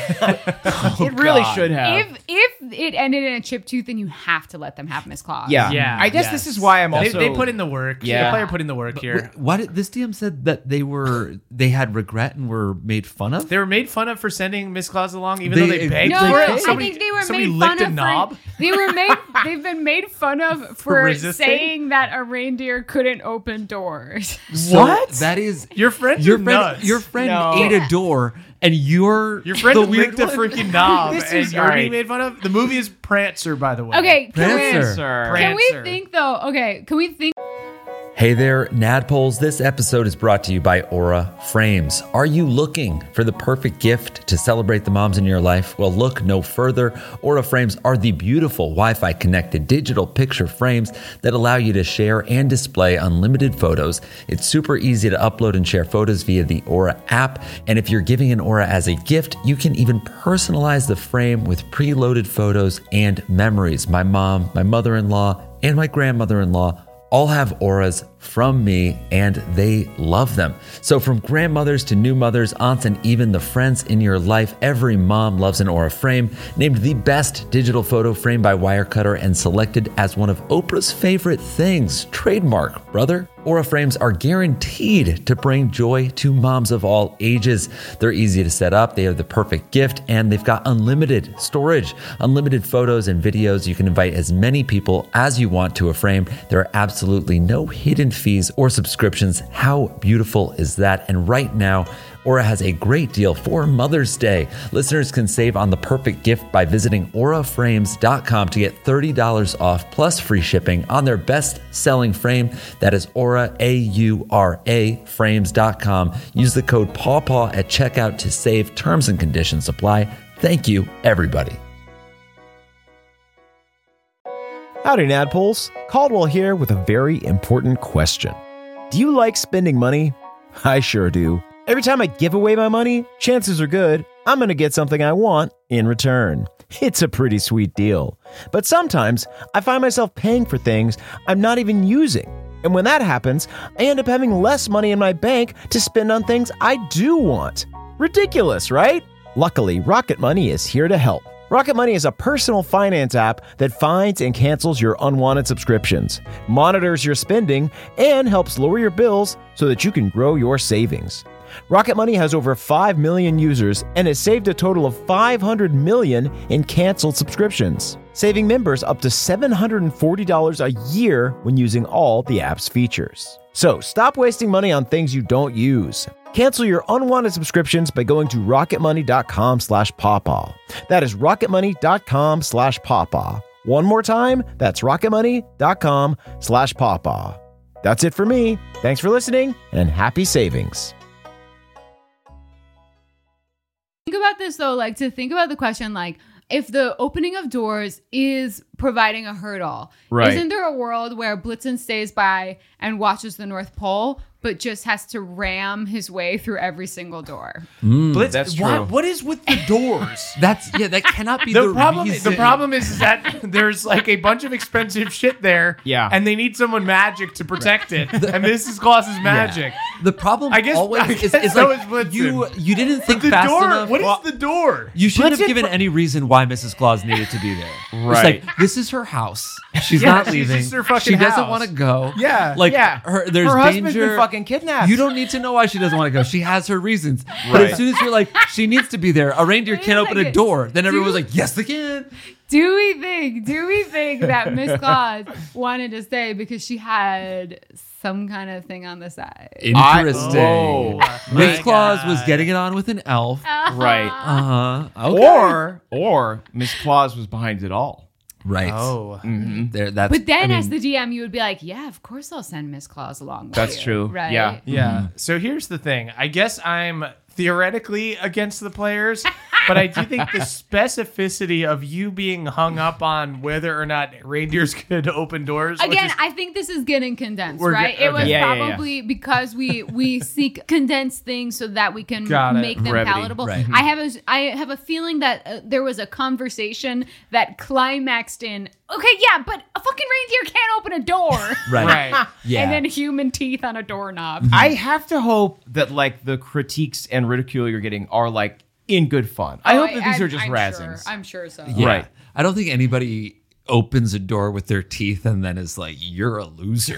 it really God. should have. if if it ended in a chipped tooth, then you have to let them have Miss Claus. yeah. Yeah, I guess yes. this is why I'm They, also they put in the work. Yeah. The player put in the work here. Wh- Why did this D M said that they were they had regret and were made fun of? They were made fun of for sending Miss Claus along, even They- though they begged No, for it. I Somebody, think they were somebody made licked fun a of knob. For, they were made. They've been made fun of for, resisting? saying that a reindeer couldn't open doors. So What? That is Your friend, your are friend. nuts. Your friend No. ate a door, and you're Your friend the weird licked a one. freaking knob, This and is- you're alright. being made fun of. The movie is Prancer, by the way. Okay, can we, Prancer. Sir. can we Prancer. think though? Okay, can we think? Hey there, Nadpoles. This episode is brought to you by Aura Frames. Are you looking for the perfect gift to celebrate the moms in your life? Well, look no further. Aura Frames are the beautiful Wi-Fi connected digital picture frames that allow you to share and display unlimited photos. It's super easy to upload and share photos via the Aura app. And if you're giving an Aura as a gift, you can even personalize the frame with preloaded photos and memories. My mom, my mother-in-law, and my grandmother-in-law all have auras from me, and they love them. So from grandmothers to new mothers, aunts, and even the friends in your life, every mom loves an Aura frame. Named the best digital photo frame by Wirecutter and selected as one of Oprah's favorite things. Trademark, brother. Aura frames are guaranteed to bring joy to moms of all ages. They're easy to set up, they are the perfect gift, and they've got unlimited storage, unlimited photos and videos. You can invite as many people as you want to a frame. There are absolutely no hidden fees or subscriptions. How beautiful is that? And right now, Aura has a great deal for Mother's Day. Listeners can save on the perfect gift by visiting aura frames dot com to get thirty dollars off plus free shipping on their best-selling frame. That is Aura, A U R A, frames dot com. Use the code PAWPAW at checkout to save. Terms and conditions apply. Thank you, everybody. Howdy, Nadpoles. Caldwell here with a very important question. Do you like spending money? I sure do. Every time I give away my money, chances are good I'm going to get something I want in return. It's a pretty sweet deal. But sometimes I find myself paying for things I'm not even using. And when that happens, I end up having less money in my bank to spend on things I do want. Ridiculous, right? Luckily, Rocket Money is here to help. Rocket Money is a personal finance app that finds and cancels your unwanted subscriptions, monitors your spending, and helps lower your bills so that you can grow your savings. Rocket Money has over five million users and has saved a total of five hundred million in canceled subscriptions, saving members up to seven hundred forty dollars a year when using all the app's features. So stop wasting money on things you don't use. Cancel your unwanted subscriptions by going to rocketmoney.com slash pawpaw. That is rocketmoney.com slash pawpaw. One more time, that's rocketmoney.com slash pawpaw. That's it for me. Thanks for listening and happy savings. Think about this though, like to think about the question, like if the opening of doors is providing a hurdle, Right. isn't there a world where Blitzen stays by and watches the North Pole, but just has to ram his way through every single door? Blitz, that's what- true. what is with the doors? That's yeah. That cannot be the, the problem reason. the problem is that there's like a bunch of expensive shit there. Yeah. And they need someone magic to protect it. And Missus Claus's magic. The problem I guess- always I is, guess is so like is Blitzen. you you didn't think The fast door. enough. What is Well, the door? you shouldn't Blitzen- have given any reason why Missus Claus needed to be there. Right. It's like, this is her house. She's Yeah, not she's leaving. just her fucking she doesn't house. want to go. Yeah, Like yeah. her there's Her husband's danger. been fucking kidnapped. You don't need to know why she doesn't want to go. She has her reasons. But Right. as soon as you're like, she needs to be there, a reindeer Wait a can't open a second. door, then everyone's Do- like, yes, they can. Do we think, do we think that Miss Claus wanted to stay because she had some kind of thing on the side? Interesting. Whoa. Miss My Claus God. was getting it on with an elf. Right. Uh huh. Okay. Or, or Miss Claus was behind it all. right. Oh. There. That's. But then I as mean, the D M, you would be like, yeah, of course I'll send Miss Claus along with That's you. true. Right? Yeah. Yeah. So here's the thing. I guess I'm theoretically against the players, but I do think the specificity of you being hung up on whether or not reindeers could open doors. which Again, is- I think this is getting condensed, We're right? ge- It was okay. Yeah, yeah, yeah. probably because we we seek condensed things so that we can Got it. make them Brevity. palatable. Right. I have a I have a feeling that uh, there was a conversation that climaxed in, okay, yeah, but a fucking reindeer can't open a door. right. right. Yeah. And then human teeth on a doorknob. I have to hope that like the critiques and ridicule you're getting are like in good fun. I Oh, hope that these I'm- are just I'm razzings. Sure. I'm sure so. Yeah. Right. I don't think anybody opens a door with their teeth and then is like, "You're a loser,"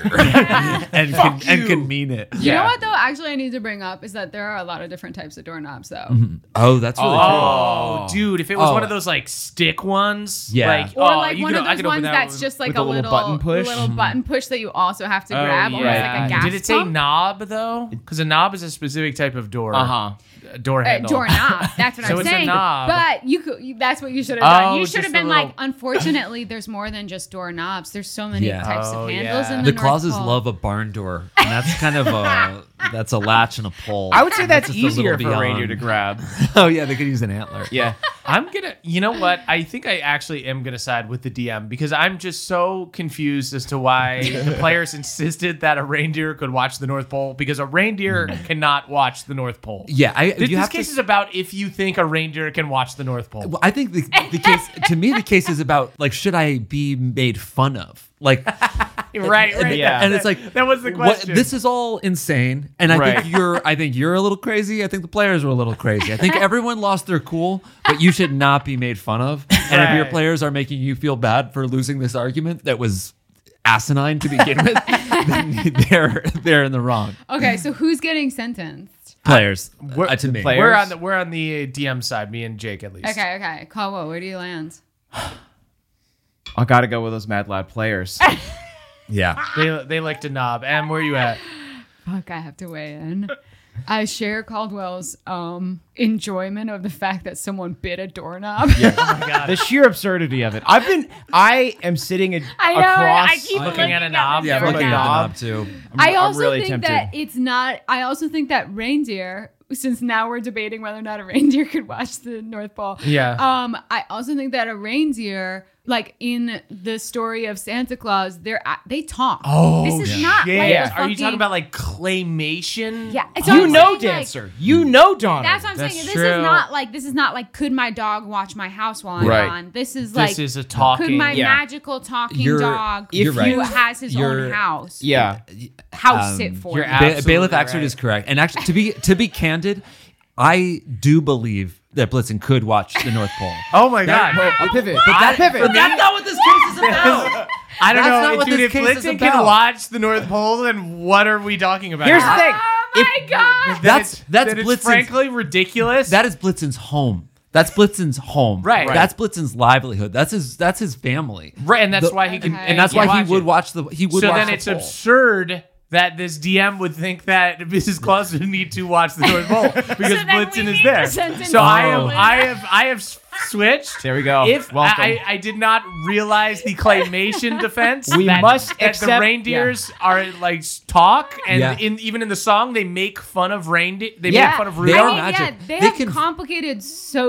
and can, and can mean it. You know Yeah. what though? Actually, I need to bring up is that there are a lot of different types of doorknobs though. Oh, that's really Oh, dude, if it was Oh. one of those like stick ones, Yeah. like Or oh, like you one could- of I those could open ones that that's with- just like with a a little little button push? little button push that you also have to grab, yeah. almost like a gas Did it say pump. knob though? Because a knob is a specific type of door. Uh-huh. A door Uh, handle. doorknob. That's what So I'm it's a saying. knob. But you could. you- That's what you should have done. Oh, You should just have a been little- like, unfortunately, there's more than just doorknobs. There's so many Yeah. types Oh, of handles yeah. in the, The North Clauses Pole. love a barn door, and that's kind of a that's a latch and a pole. I would say that's, just a little easier for a beyond. reindeer to grab. Oh yeah, they could use an antler. Yeah. I'm gonna, you know what? I think I actually am gonna side with the D M because I'm just so confused as to why the players insisted that a reindeer could watch the North Pole because a reindeer cannot watch the North Pole. Yeah, I This, you this have case to. is about if you think a reindeer can watch the North Pole. Well, I think the, the case to me the case is about like should I be made fun of like right, right. Yeah. and it's like that was the what- question. this is all insane and I Right. think you're I think you're a little crazy. I think the players were a little crazy. I think everyone lost their cool, but you should not be made fun of. And if your Right. players are making you feel bad for losing this argument that was asinine to begin with, then they're they're in the wrong. Okay, so who's getting sentenced? Players We're- uh, to me. players? we're on the we're on the D M side, me and Jake at least. Okay, okay. Caldwell, where do you land? I gotta go with those Mad Lad players. Yeah. They they licked a knob. Em, where you at? Fuck, I have to weigh in. I share Caldwell's um, enjoyment of the fact that someone bit a doorknob. Yeah. Oh my God. The sheer absurdity of it. I've been, I am sitting a, I know, across. I keep looking at a knob. Yeah, door looking at the knob. knob too. I'm, I I'm also really think tempted. that it's not. I also think that reindeer. Since now we're debating whether or not a reindeer could watch the North Pole. Yeah. Um. I also think that a reindeer, like in the story of Santa Claus, they're a- they talk. Oh, this is not. Yeah. Like a Are you fucking- talking about like claymation? Yeah. It's what You I'm know, saying, like, Dancer. You know, Donald. That's what I'm That's saying. This true. is not like this is not like could my dog watch my house while I'm Right. gone. This is This like is a talking. could my Yeah. magical talking You're- dog you're who right. has his You're- own house Yeah. house Um, sit for you're me. ab- Ba- Absolutely Bailiff Axford right. is correct. And actually, to be to be candid, I do believe that Blitzen could watch the North Pole. Oh my That- God. I'll pivot. But, that, pivot. but that's not what this case is about. I don't That's know. not what Dude, this if case is Blitzen can about. watch the North Pole, then what are we talking about? Here's the here? thing. Oh my god! Then That's- it's- that's then it's Blitzen's- frankly ridiculous. That is Blitzen's home. That's Blitzen's home. Right. That's Blitzen's livelihood. That's his. That's his family. right, and that's The- why he can. Okay. And that's why watch he would it. watch the. He would So watch then the it's poll. absurd that this D M would think that Missus Claus would need to watch the North Pole because then Blitzen we is need there. to sentence So I have, Blitzen. I have, I have s- switched. There we go. If Welcome. I, I did not realize the claymation defense, We that, must that the accept- reindeers are like s- talk, and Yeah. in even in the song they make fun of reindeer. They Yeah. make fun of They Rudolph. are I mean, magic. yeah, they, They have can- complicated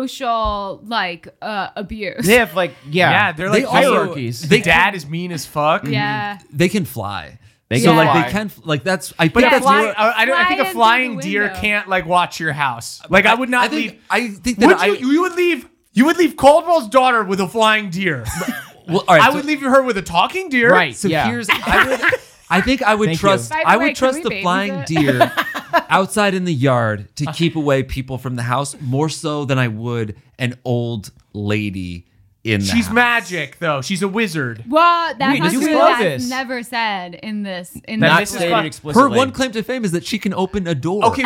social like uh, abuse. They have like, yeah. Yeah, they're They like also- hierarchies. The dad is mean as fuck. yeah. They can fly. They so can like fly. they can like that's. I But think a that's. fly, your- I, I, don't- I Fly think a into flying the deer window. can't like watch your house. Like I would not I think. leave. I think that Would I. you? You would leave. You would leave Caldwell's daughter with a flying deer. well, all right. I so- would leave her with a talking deer. Right. So yeah. here's I would I think I would Thank trust you. By the I way, would can trust we the babysit? flying deer outside in the yard to keep away people from the house more so than I would an old lady in the She's house. magic though. She's a wizard. Well, that's We not true. disclose That's this. never said in this in That Not this. Missus stated Claus- Her explicitly. one claim to fame is that she can open a door. Okay.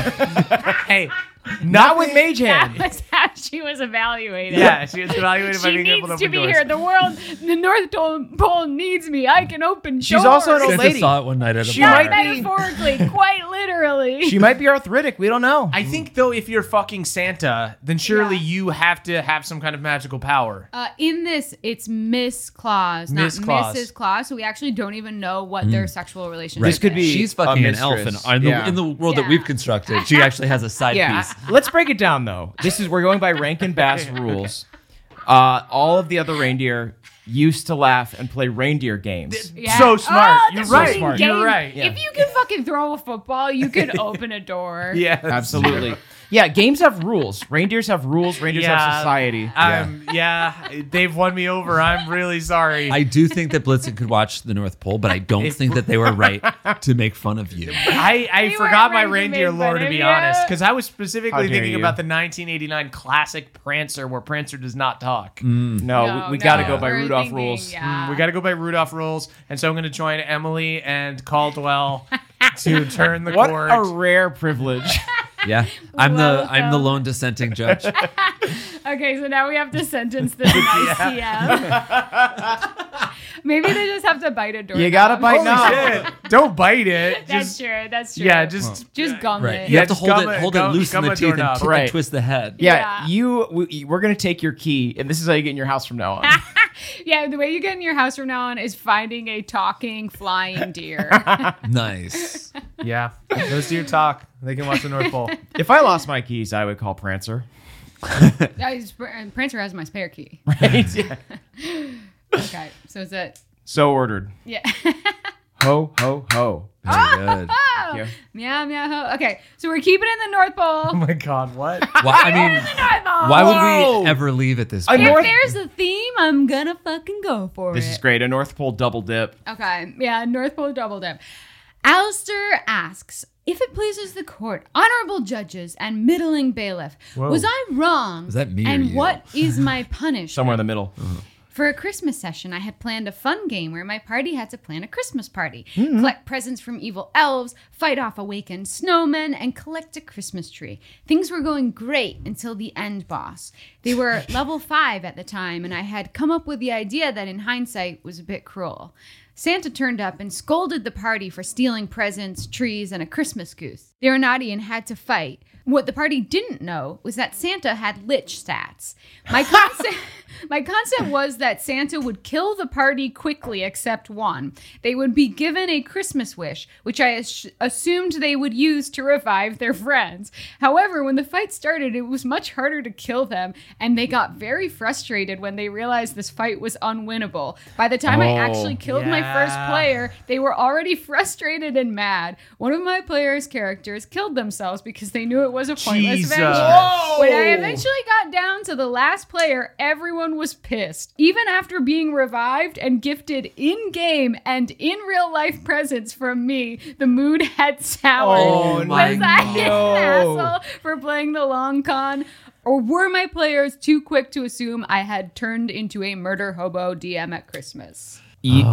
hey, Not with Mage That Hand. was how she was evaluated. Yeah, she was evaluated by She being able to needs to open be doors. here. The world, the North Pole- Pole needs me. I can open doors. She's also an old Santa lady. saw it one night at a She bar. Not might be- metaphorically, quite literally. She might be arthritic. We don't know. I think though, if you're fucking Santa, then surely Yeah. you have to have some kind of magical power. Uh, in this, it's Miss Claus, Miss not Claus. Missus Claus. So we actually don't even know what their sexual relationship This could is. be She's fucking a an elf, and mistress. in the, Yeah. in the world Yeah. that we've constructed, she actually has a side Yeah. piece. Let's break it down though. This is we're going by Rankin Bass rules. Uh, all of the other reindeer used to laugh and play reindeer games. Yeah. So smart. Oh, You're the right. fucking You're game. right. Yeah. If you can fucking throw a football, you can open a door. Yeah, Absolutely. Yeah, games have rules. Reindeers have rules. Reindeers have society. Um, yeah, they've won me over. I'm really sorry. I do think that Blitzen could watch the North Pole, but I don't If- think that they were right to make fun of you. I, I You forgot weren't my ready to reindeer make lore fun to of be you. honest, because I was How specifically dare thinking you. about the nineteen eighty-nine classic Prancer, where Prancer does not talk. No, No, we, we got to no, go by we're Rudolph thinking, rules. yeah. Mm, We got to go by Rudolph rules, and so I'm going to join Emily and Caldwell to turn the What court. a rare privilege. Yeah, I'm the I'm the Welcome. lone dissenting judge. Okay, so now we have to sentence this nice T M. Maybe they just have to bite a door. You gotta bite Holy now. shit. Don't bite it. That's Just, true. That's true. yeah, just just gum Right, it. you have to just hold gum it it- hold gum- it loose in gum the a teeth and, doorknob. t- and Right. twist the head. Yeah, Yeah. you. We, we're gonna take your key, and this is how you get in your house from now on. Yeah, the way you get in your house from now on is finding a talking flying deer. Nice. yeah. Those deer talk. They can watch the North Pole. If I lost my keys, I would call Prancer. I just- Prancer has my spare key. Right? Yeah. Okay, so is it? So ordered. Yeah. Ho ho ho. Very good. Oh, you. meow meow ho. Okay, so we're keeping it in the North Oh Pole. my God, what? Why, I mean, North Pole. why would Whoa. we ever leave at this I point? know- If there's a theme, I'm gonna fucking go for This it. is great. A North Pole double dip. Okay, yeah, North Pole double dip. Alistair asks, if it pleases the court, honorable judges and middling bailiff, was I wrong? Was that me or And you? what is my punishment? Somewhere in the middle. For a Christmas session, I had planned a fun game where my party had to plan a Christmas party, collect presents from evil elves, fight off awakened snowmen, and collect a Christmas tree. Things were going great until the end boss. They were level five at the time, and I had come up with the idea that in hindsight was a bit cruel. Santa turned up and scolded the party for stealing presents, trees, and a Christmas goose. They were naughty and had to fight. What the party didn't know was that Santa had lich stats. My concept, my concept was that Santa would kill the party quickly except one. They would be given a Christmas wish, which I as- assumed they would use to revive their friends. However, when the fight started, it was much harder to kill them, and they got very frustrated when they realized this fight was unwinnable. By the time I Oh, actually killed my yeah. first player, they were already frustrated and mad. One of my players' characters killed themselves because they knew it was a pointless Jesus. venture. Whoa. When I eventually got down to the last player, everyone was pissed. Even after being revived and gifted in-game and in real-life presents from me, the mood had soured. Oh, my Was I no. an asshole for playing the long con? Or were my players too quick to assume I had turned into a murder hobo D M at Christmas? Ye-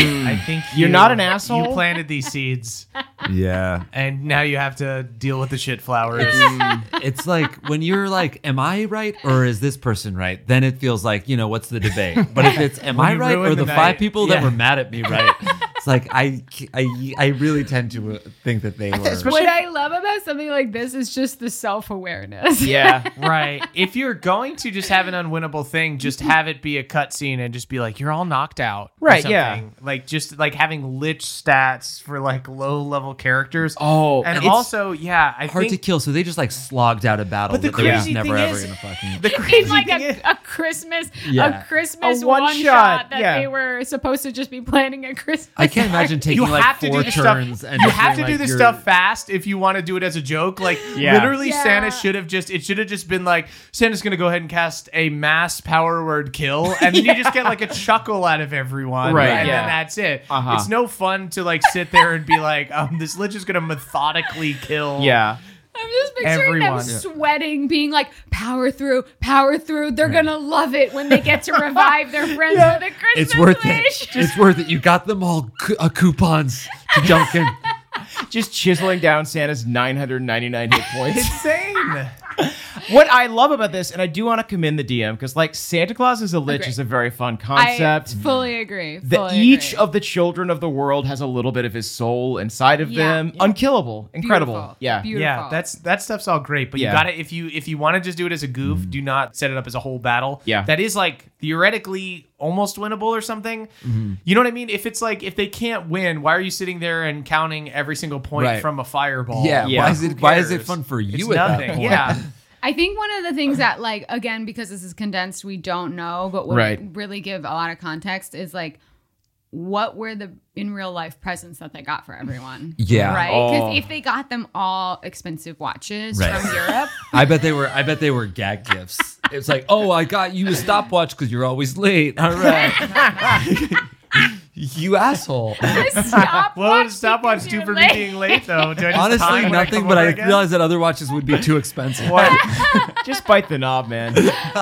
I think You're you- not an asshole? You planted these seeds, Yeah. and now you have to deal with the shit flowers. It's like when you're like, am I right or is this person right? Then it feels like, you know, what's the debate? But if it's, am When I you right ruin or the the night. five people that Yeah. were mad at me right? It's like, I, I, I really tend to uh, think that they were. What I love about something like this is just the self-awareness. Yeah. Right. If you're going to just have an unwinnable thing, just have it be a cutscene and just be like, you're all knocked out. or Right, yeah. something. Like just like having lich stats for like low level characters. Oh, and it's also, yeah, I hard think to kill, so they just like slogged out a battle But the that they was crazy never thing ever is- gonna fucking. the It's crazy like thing is, a, a Christmas, Yeah. a Christmas A one, one shot, shot, that yeah. they were supposed to just be planning a Christmas. I can't imagine taking you like have to four do the stuff. turns and You just have to being do like, this you're- stuff fast if you want to do it as a joke. Like Yeah. literally, Yeah. Santa should have just. It should have just been like Santa's gonna go ahead and cast a mass power word kill, and then you just get like a chuckle out of everyone, Right, And yeah. then that's it. Uh-huh. It's no fun to like sit there and be like, um, this lich is gonna methodically kill. Yeah. I'm just picturing Everyone. them sweating, being like, power through, power through. They're going to love it when they get to revive their friends with a Christmas It's worth wish. it. It's worth it. You got them all cu- uh, coupons to Duncan. Just chiseling down Santa's nine hundred ninety-nine hit points. Insane. What I love about this, and I do want to commend the D M, because like Santa Claus as a lich Agree. is a very fun I concept. fully agree. that fully each agree. of the children of the world has a little bit of his soul inside of Yeah. them. Unkillable. Incredible. Beautiful. Yeah. Beautiful. Yeah, that's that stuff's all great, but Yeah. you got to if you if you want to just do it as a goof, do not set it up as a whole battle. Yeah. that is like theoretically almost winnable or something. You know what I mean? If it's like if they can't win, why are you sitting there and counting every single point Right. from a fireball? Yeah, Yeah. why is Who it why is it cares? fun for you It's at nothing. that point? Yeah. I think one of the things that, like, again, because this is condensed, we don't know, but would Right. really give a lot of context is like, what were the in real life presents that they got for everyone? Yeah. Right? Because Oh. if they got them all expensive watches Right. from Europe, I bet they were I bet they were gag gifts. It's like, oh, I got you a stopwatch because you're always late. All right. You asshole. stop What does stopwatch do for me being late though? Do I just Honestly, time when I nothing, come but over I again? realized that other watches would be too expensive. Just bite the knob, man.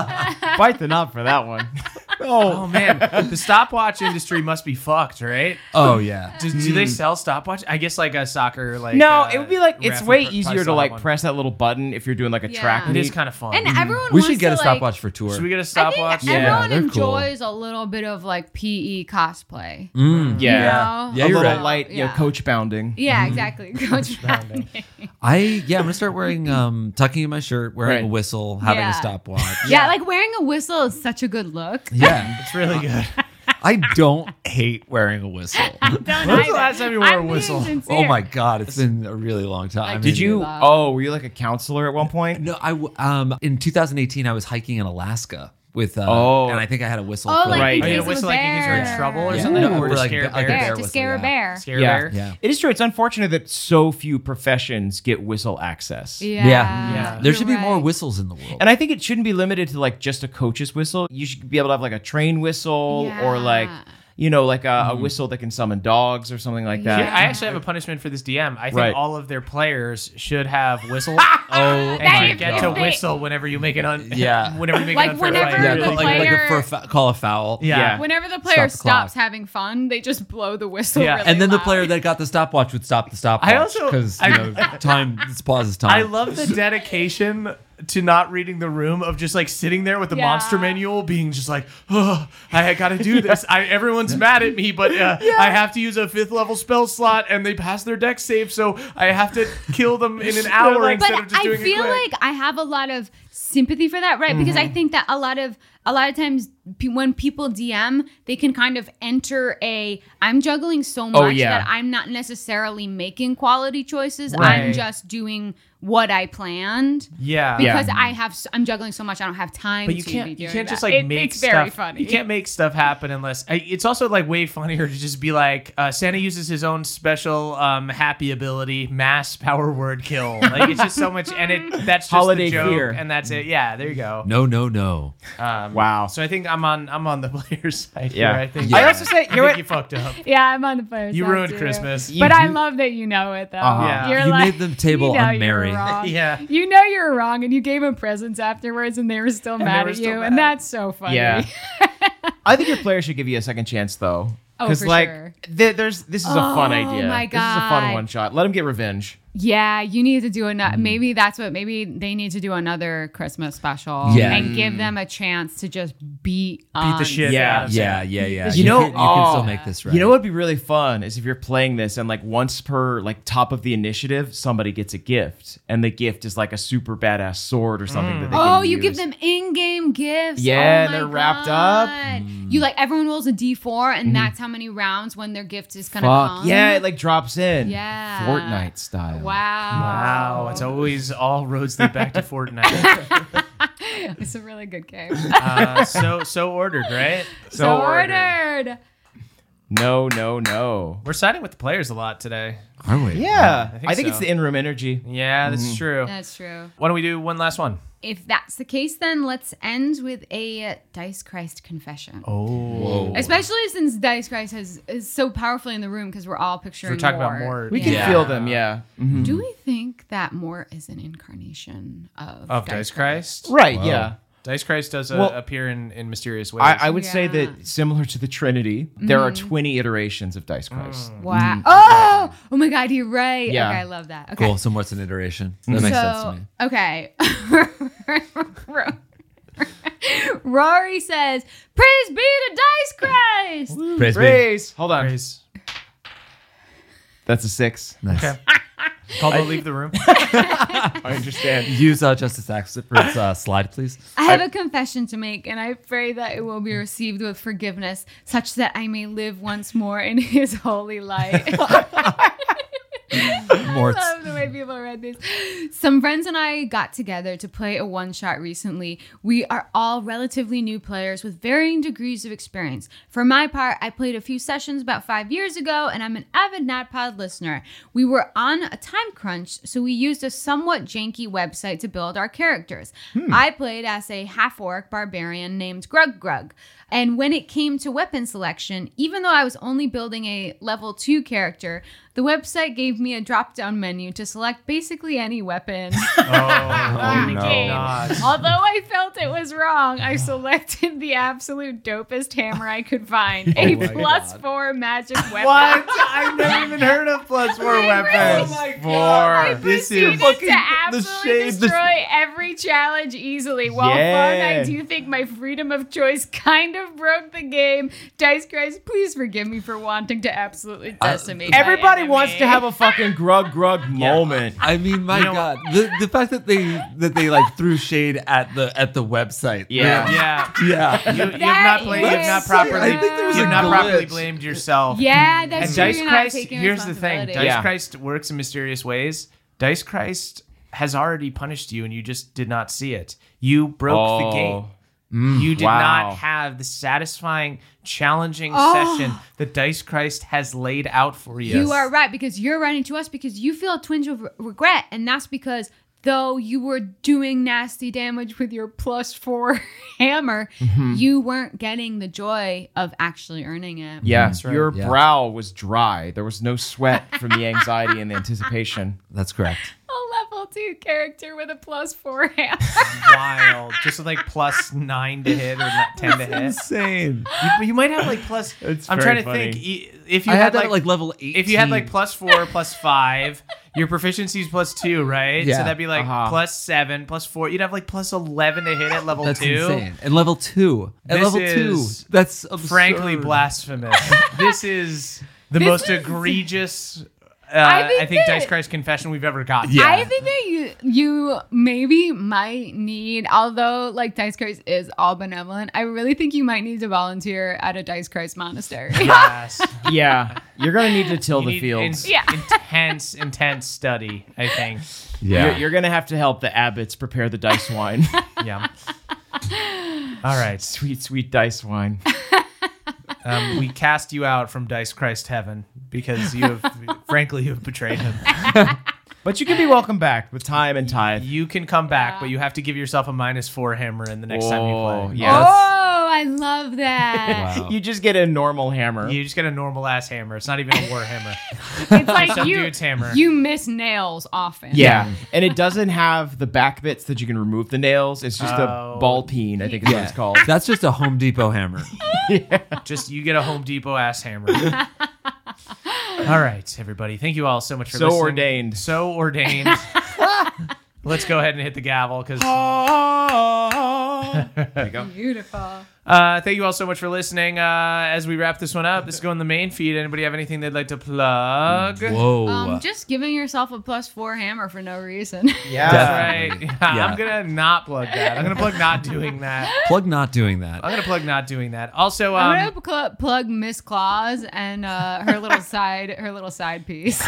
Bite the knob for that one. Oh man, the stopwatch industry must be fucked, right? Oh, yeah. Do, do they sell stopwatch? I guess like a soccer like. No, uh, it would be like it's ref would way pr- easier probably to still like have one. press that little button if you're doing like a Yeah. track It meet. is kind of fun. And everyone We wants should get to, a like, stopwatch for tour. Should we get a I stopwatch? think Yeah, everyone they're cool. enjoys a little bit of like P E cosplay. Mm. Yeah. You know? Yeah, a you're little right. light, yeah, Yeah. coach bounding. Yeah, exactly. Coach Browning. I yeah, I'm gonna start wearing um tucking in my shirt, wearing Right. a whistle, having Yeah. a stopwatch. Yeah, like wearing a whistle is such a good look. Yeah. It's really good. I don't hate wearing a whistle. Don't When was the either. last time you wore a I'm being whistle? sincere. Oh my god, it's been a really long time. Did you? Wow. Oh, were you like a counselor at one point? No, I w- um in two thousand eighteen I was hiking in Alaska with uh Oh. and I think I had a whistle Oh, for like Right. in Are you case gonna of a whistle like in case you're in bear. trouble or Yeah. something? No, or or like scare a- a like a bear? bear Bear, to whistle, scare a yeah. bear. Scare Yeah. a bear? Yeah. It is true. It's unfortunate that so few professions get whistle access. Yeah. Yeah. Yeah. There should be You're more right. whistles in the world. And I think it shouldn't be limited to like just a coach's whistle. You should be able to have like a train whistle or like, Yeah. you know, like a, a whistle that can summon dogs or something like that. Here, I actually have a punishment for this D M. I think Right. all of their players should have whistles. oh and my you get to God. whistle whenever you make an un- Yeah. whenever you make Like an unfair whenever fight. yeah, the like, like a player- for a fa- call a foul. Yeah. Yeah. Whenever the player Stop the clock. stops having fun, they just blow the whistle. Yeah. really And then the loud. player that got the stopwatch would stop the stopwatch. I also- because I- you know time this pauses time. I love the dedication to not reading the room of just like sitting there with the Yeah. monster manual being just like, oh, I got to do this. I, everyone's mad at me, but uh, I have to use a fifth level spell slot and they pass their dex save, so I have to kill them in an hour But instead of just I doing feel it quick. like I have a lot of sympathy for that, right? Because Mm-hmm. I think that a lot of a lot of times p- when people D M, they can kind of enter a I'm juggling so much Oh, yeah. that I'm not necessarily making quality choices. Right. I'm just doing what I planned. Yeah. Because I have s- I'm juggling so much I don't have time But you to can't be you doing can't just that. like It- make it's stuff. very funny. You can't make stuff happen unless I, it's also like way funnier to just be like uh, Santa uses his own special um, happy ability, mass power word kill. Like it's just so much, and it that's just Holiday the joke, fear. and that's it. Yeah, there you go. No, no, no. Um, Wow. So I think I'm on I'm on the player's side Yeah. here. I think I also say, I you know think what? you fucked up. Yeah, I'm on the player's You side ruined too. Christmas. But I you- love that you know it though. Uh-huh. Yeah. You're You like, made the table you know you unmerry. were wrong. Yeah. You know you were wrong, and you gave them presents afterwards, and they were still they mad were at still you, mad. and that's so funny. Yeah. I think your player should give you a second chance, though. Oh, Because for like, sure. th- there's this is a fun Oh, idea. my This is a fun God. one shot. Let him get revenge. Yeah, you need to do another. Mm. Maybe that's what. Maybe they need to do another Christmas special. Yeah. and give them a chance to just beat Beat the shit. Yeah. out of Yeah, Santa. yeah, yeah. You know- can, you can oh, still make this right. You know what would be really fun is if you're playing this and like once per like top of the initiative, somebody gets a gift, and the gift is like a super badass sword or something that they Oh, can you use. give them in-game gifts. Yeah, Oh and my they're wrapped up. God. You like everyone rolls a D four, and that's how many rounds when their gift is gonna Fuck come. yeah, it like drops in. Yeah. Fortnite style. Wow. Wow, it's always all roads lead back to Fortnite. It's a really good game. uh, so so ordered, right? So ordered. No, no, no. We're siding with the players a lot today. Are we? Yeah, I I think think, so. it's the in-room energy. Yeah, that's true. That's true. Why don't we do one last one? If that's the case, then let's end with a Dice Christ confession. Oh, Especially since Dice Christ has is so powerfully in the room because we're all picturing. We're talking about Mort. Mort. We can Yeah. feel them, yeah. Mhm. Do we think that Mort is an incarnation of of Dice Christ. Right, yeah. Dice Christ does uh, Well, appear in, in mysterious ways. I, I would say Yeah. that similar to the Trinity, there are twenty iterations of Dice Christ. Wow. Oh, oh my God, you're right. Yeah. Okay, I love that. Okay. Cool. So what's an iteration? That makes sense to me. Okay. Rory says, "Praise be to Dice Christ." Praise be. Praise. Hold on. Praise. That's a six. Nice. Okay. Caldwell, leave the room. I understand. Use uh, Justice Axe's uh, slide, please. I have a confession to make, and I pray that it will be received with forgiveness, such that I may live once more in His holy light. Morts. I love the way people read these. Some friends and I got together to play a one shot recently. We are all relatively new players with varying degrees of experience. For my part, I played a few sessions about five years ago, and I'm an avid NatPod listener. We were on a time crunch, so we used a somewhat janky website to build our characters. I played as a half orc barbarian named Grug Grug. And when it came to weapon selection, even though I was only building a level two character, the website gave me a drop-down menu to select basically any weapon on the no. game. God. Although I felt it was wrong, I selected the absolute dopest hammer I could find, a my plus God. four magic weapon. What? I've never even heard of plus four weapons. Oh my Four. This This is to absolutely shade- the- destroy every challenge easily. While fun, Yeah. I do think my freedom of choice kind of broke the game. Dice Christ, please forgive me for wanting to absolutely decimate. my Everybody enemy. wants to have a fucking grug grug moment. I mean, my You know- God, the the fact that they that they like threw shade at the at the website. Yeah. Yeah. yeah. You, you've That not blamed. You've not is- properly. I think there was you've a not properly glitch. blamed yourself. Yeah, that's And true. Dice You're not Christ. taking Here's the thing. responsibility. Dice Yeah. Christ works in mysterious ways. Dice Christ has already punished you, and you just did not see it. You broke the Oh. game. You did wow. not have the satisfying, challenging Oh. session that Dice Christ has laid out for you. You are right, because you're writing to us because you feel a twinge of re- regret, and that's because though you were doing nasty damage with your plus four hammer, you weren't getting the joy of actually earning it. Yeah, right. your Yeah. brow was dry. There was no sweat from the anxiety and the anticipation. That's correct. A level Sabletooth character with a plus four hammer. Wild. Just with like plus nine to hit or not ten to hit. Insane. You, you might have like plus. It's I'm very trying to funny. think. e- If you I had, had that like, at like level eighteen. if you had like plus four, plus five, your proficiency is plus two, right? Yeah. So that'd be like Uh-huh. plus seven, plus four. You'd have like plus eleven to hit at level That's two. insane. And level two. At This level is two. That's absurd. Frankly, blasphemous. This is the This most is- egregious. Uh, I I think think, that- Dice Christ confession we've ever gotten. Yeah. I think that you you maybe might need, although like Dice Christ is all benevolent, I really think you might need to volunteer at a Dice Christ monastery. Yes. Yeah, you're gonna need to till You the need fields. in- Yeah. Intense, intense study, I think. Yeah. You're, you're gonna have to help the abbots prepare the dice wine. Yeah. All right. Sweet, sweet dice wine. Um, we cast you out from Dice Christ Heaven because you have, frankly, you have betrayed him. But you can be welcome back with time and tithe. You can come back, but you have to give yourself a minus four hammer in the next time you Oh, play. yeah. Oh, I love that. Wow. You just get a normal hammer. You just get a normal ass hammer. It's not even a war hammer. It's like Some you, dude's hammer. you miss nails often. Yeah, and it doesn't have the back bits that you can remove the nails. It's just Oh. a ball peen, I think is what it's called. That's just a Home Depot hammer. Just you get a Home Depot ass hammer. All right, everybody. Thank you all so much for So listening. ordained. So ordained. Let's go ahead and hit the gavel because. There you go. Beautiful. Uh, thank you all so much for listening. Uh, as we wrap this one up, this is going the main feed. Anybody have anything they'd like to plug? Whoa. Um, just giving yourself a plus four hammer for no reason. Yeah. That's right. Yeah, Yeah. I'm gonna not plug that. I'm gonna plug not doing that. Plug not doing that. I'm gonna plug not doing that. Also, I'm um, gonna pl- plug Miss Claus and uh, her little side, her little side piece.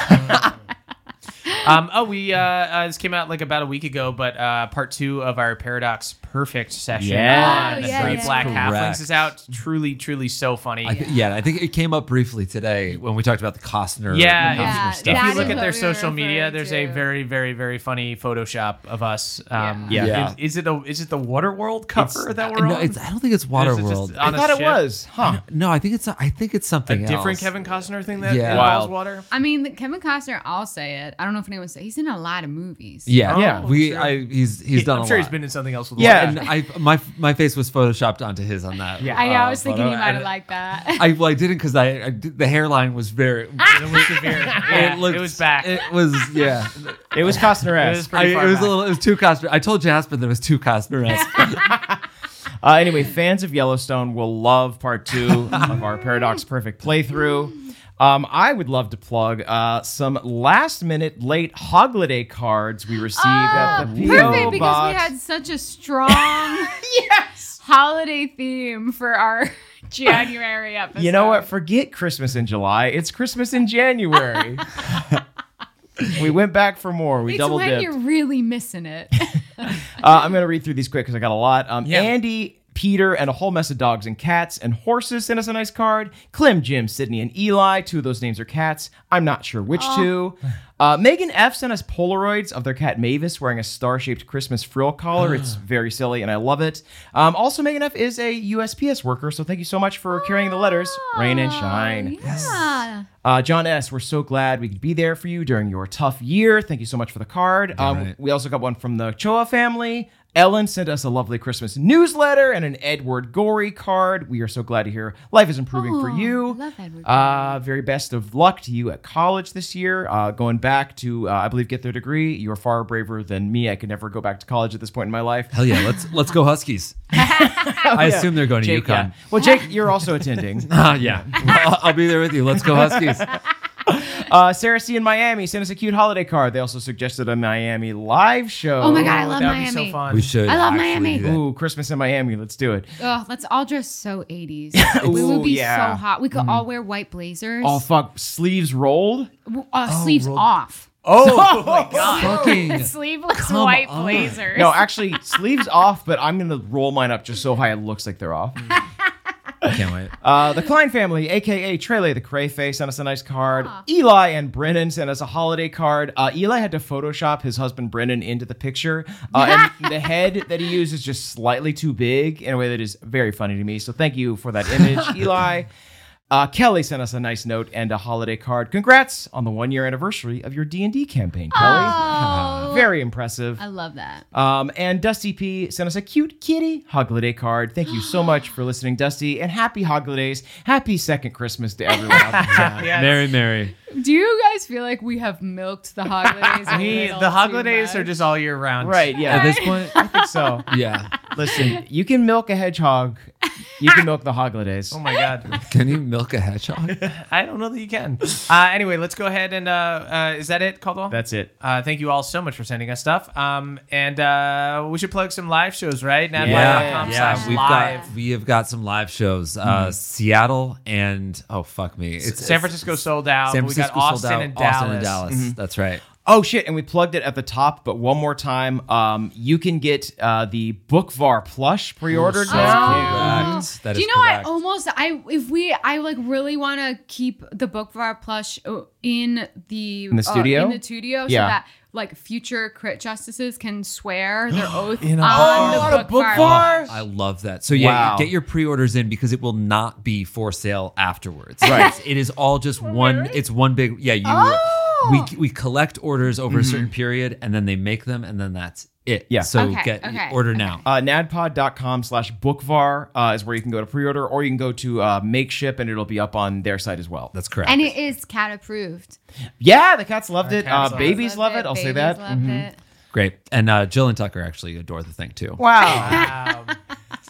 um, oh, we uh, uh, this came out like about a week ago, but uh, part two of our Paradox Perfect session Yeah. on Oh, yeah, Three yeah. Black Correct. Halflings is out. Truly, truly so funny. I th- yeah, I think it came up briefly today when we talked about the Costner. Yeah, the Costner Yeah, stuff. if that you is look at what their we were social media, referring there's to. a very, very, very funny Photoshop of us. Um, Yeah. Yeah. Is, is it a is it the Waterworld cover that we're no, on? it's, I don't think it's Or is it just Waterworld. on I a thought it ship? was. Huh. No, I think it's I think it's A something different else. Kevin Costner thing that Yeah. involves Wild. water. I mean, the Kevin Costner, I'll say it. I don't know if anyone says he's in a lot of movies. Yeah, Oh, yeah. We, sure. I, he's he's done. I'm a sure lot. he's been in something else with Yeah. water. And I, my my face was photoshopped onto his on that. Yeah. I know. uh, I was thinking photo. he might have And liked that. I well, I didn't because I, I did- the hairline was very. It was severe. Yeah, it, looked- was back. It was yeah. It was It was Costner-esque. pretty I, far it was back. a little. It was too Costner. I told Jasper that it was too Costner-esque. Uh, anyway, fans of Yellowstone will love part two of our Paradox Perfect playthrough. Um, I would love to plug uh, some last-minute late holiday cards we received at the P O Perfect, because box. we had such a strong holiday theme for our January episode. You know what? Forget Christmas in July. It's Christmas in January. We went back for more. We It's double when dipped. you're really missing it. Uh, I'm going to read through these quick because I got a lot. Um, Yeah. Andy, Peter, and a whole mess of dogs and cats and horses sent us a nice card. Clem, Jim, Sydney, and Eli. Two of those names are cats. I'm not sure which two. Uh, Megan F sent us Polaroids of their cat Mavis wearing a star-shaped Christmas frill collar. It's very silly, and I love it. Um, also, Megan F is a U S P S worker, so thank you so much for carrying the letters. Rain and shine. Yeah. Uh, John S., we're so glad we could be there for you during your tough year. Thank you so much for the card. Um, right. We also got one from the Choa family. Ellen sent us a lovely Christmas newsletter and an Edward Gorey card. We are so glad to hear life is improving for Oh, you. I love Edward Uh, very best of luck to you at college this year. Uh, going back to, uh, I believe, get their degree. You're far braver than me. I could never go back to college at this point in my life. Hell yeah, let's let's go Huskies. I assume they're going to Jake, UConn. yeah. Well, Jake, you're also attending. Ah, yeah. Well, I'll, I'll be there with you. Let's go Huskies. Uh, Sarah C. in Miami sent us a cute holiday card. They also suggested a Miami live show. Oh my God, I love That would be so Miami. fun. We should. I love actually Miami. do that. Ooh, Christmas in Miami. Let's do it. Ugh, let's all dress so eighties. we would Ooh, be yeah. so hot. We could all wear white blazers. Oh, fuck. Sleeves rolled? uh, sleeves rolled- off. Oh, my God. Fucking Sleeveless come white on. blazers. No, actually, sleeves off, but I'm going to roll mine up just so high it looks like they're off. can't wait. Uh, the Klein family, a k a. Trele the Crayface, sent us a nice card. Eli and Brennan sent us a holiday card. Uh, Eli had to Photoshop his husband Brennan into the picture. Uh, and the head that he used is just slightly too big in a way that is very funny to me. So thank you for that image, Eli. Uh, Kelly sent us a nice note and a holiday card. Congrats on the one-year anniversary of your D and D campaign, Kelly. Oh, very impressive. I love that. Um, and Dusty P sent us a cute kitty Holiday card. Thank you so much for listening, Dusty, and happy Holidays. Happy second Christmas to everyone out there. Yes. Merry, Merry. Do you guys feel like we have milked the holidays? a We, little the too holidays are much? just all year round. Right, yeah. At this point, I think so. yeah. Listen, you can milk a hedgehog. You can milk the Holidays. Oh my God. Can you milk a hedgehog? I don't know that you can. Uh, anyway, let's go ahead and uh, uh, is that it, Caldwell? That's it. Uh, thank you all so much for sending us stuff. Um, and uh, we should plug some live shows, right? Yeah. Nadlive.com yeah, slash we've live. got we have got some live shows. Uh, Seattle and oh fuck me, it's San Francisco sold out. San but Francisco we got Austin sold out. and Dallas. Austin and Dallas. That's right. Oh shit! And we plugged it at the top, but one more time, um, you can get uh, the Bookvar plush pre-ordered So now. correct. That Do is you know correct. I almost I if we I like really want to keep the Bookvar plush uh, in the In the uh, studio? in the studio so Yeah. that like future crit justices can swear their oath In a on book. the On a Bookvar. Bookvar? I love that. So yeah, Wow. get your pre-orders in because it will not be for sale afterwards. Right. It's- it is all just one. It's one big. Yeah, you. Oh. We we collect orders over a certain period, and then they make them, and then that's it. Yeah. So Okay, get okay, order okay. now. Uh, nadpod.com slash bookvar uh, is where you can go to pre-order, or you can go to uh, Makeship and it'll be up on their site as well. That's correct. And it is cat approved. Yeah, the cats loved it. cats Uh, love babies love it. I'll Babies say that. loved Mhm. it. Great. And uh, Jill and Tucker actually adore the thing too. Wow. Um,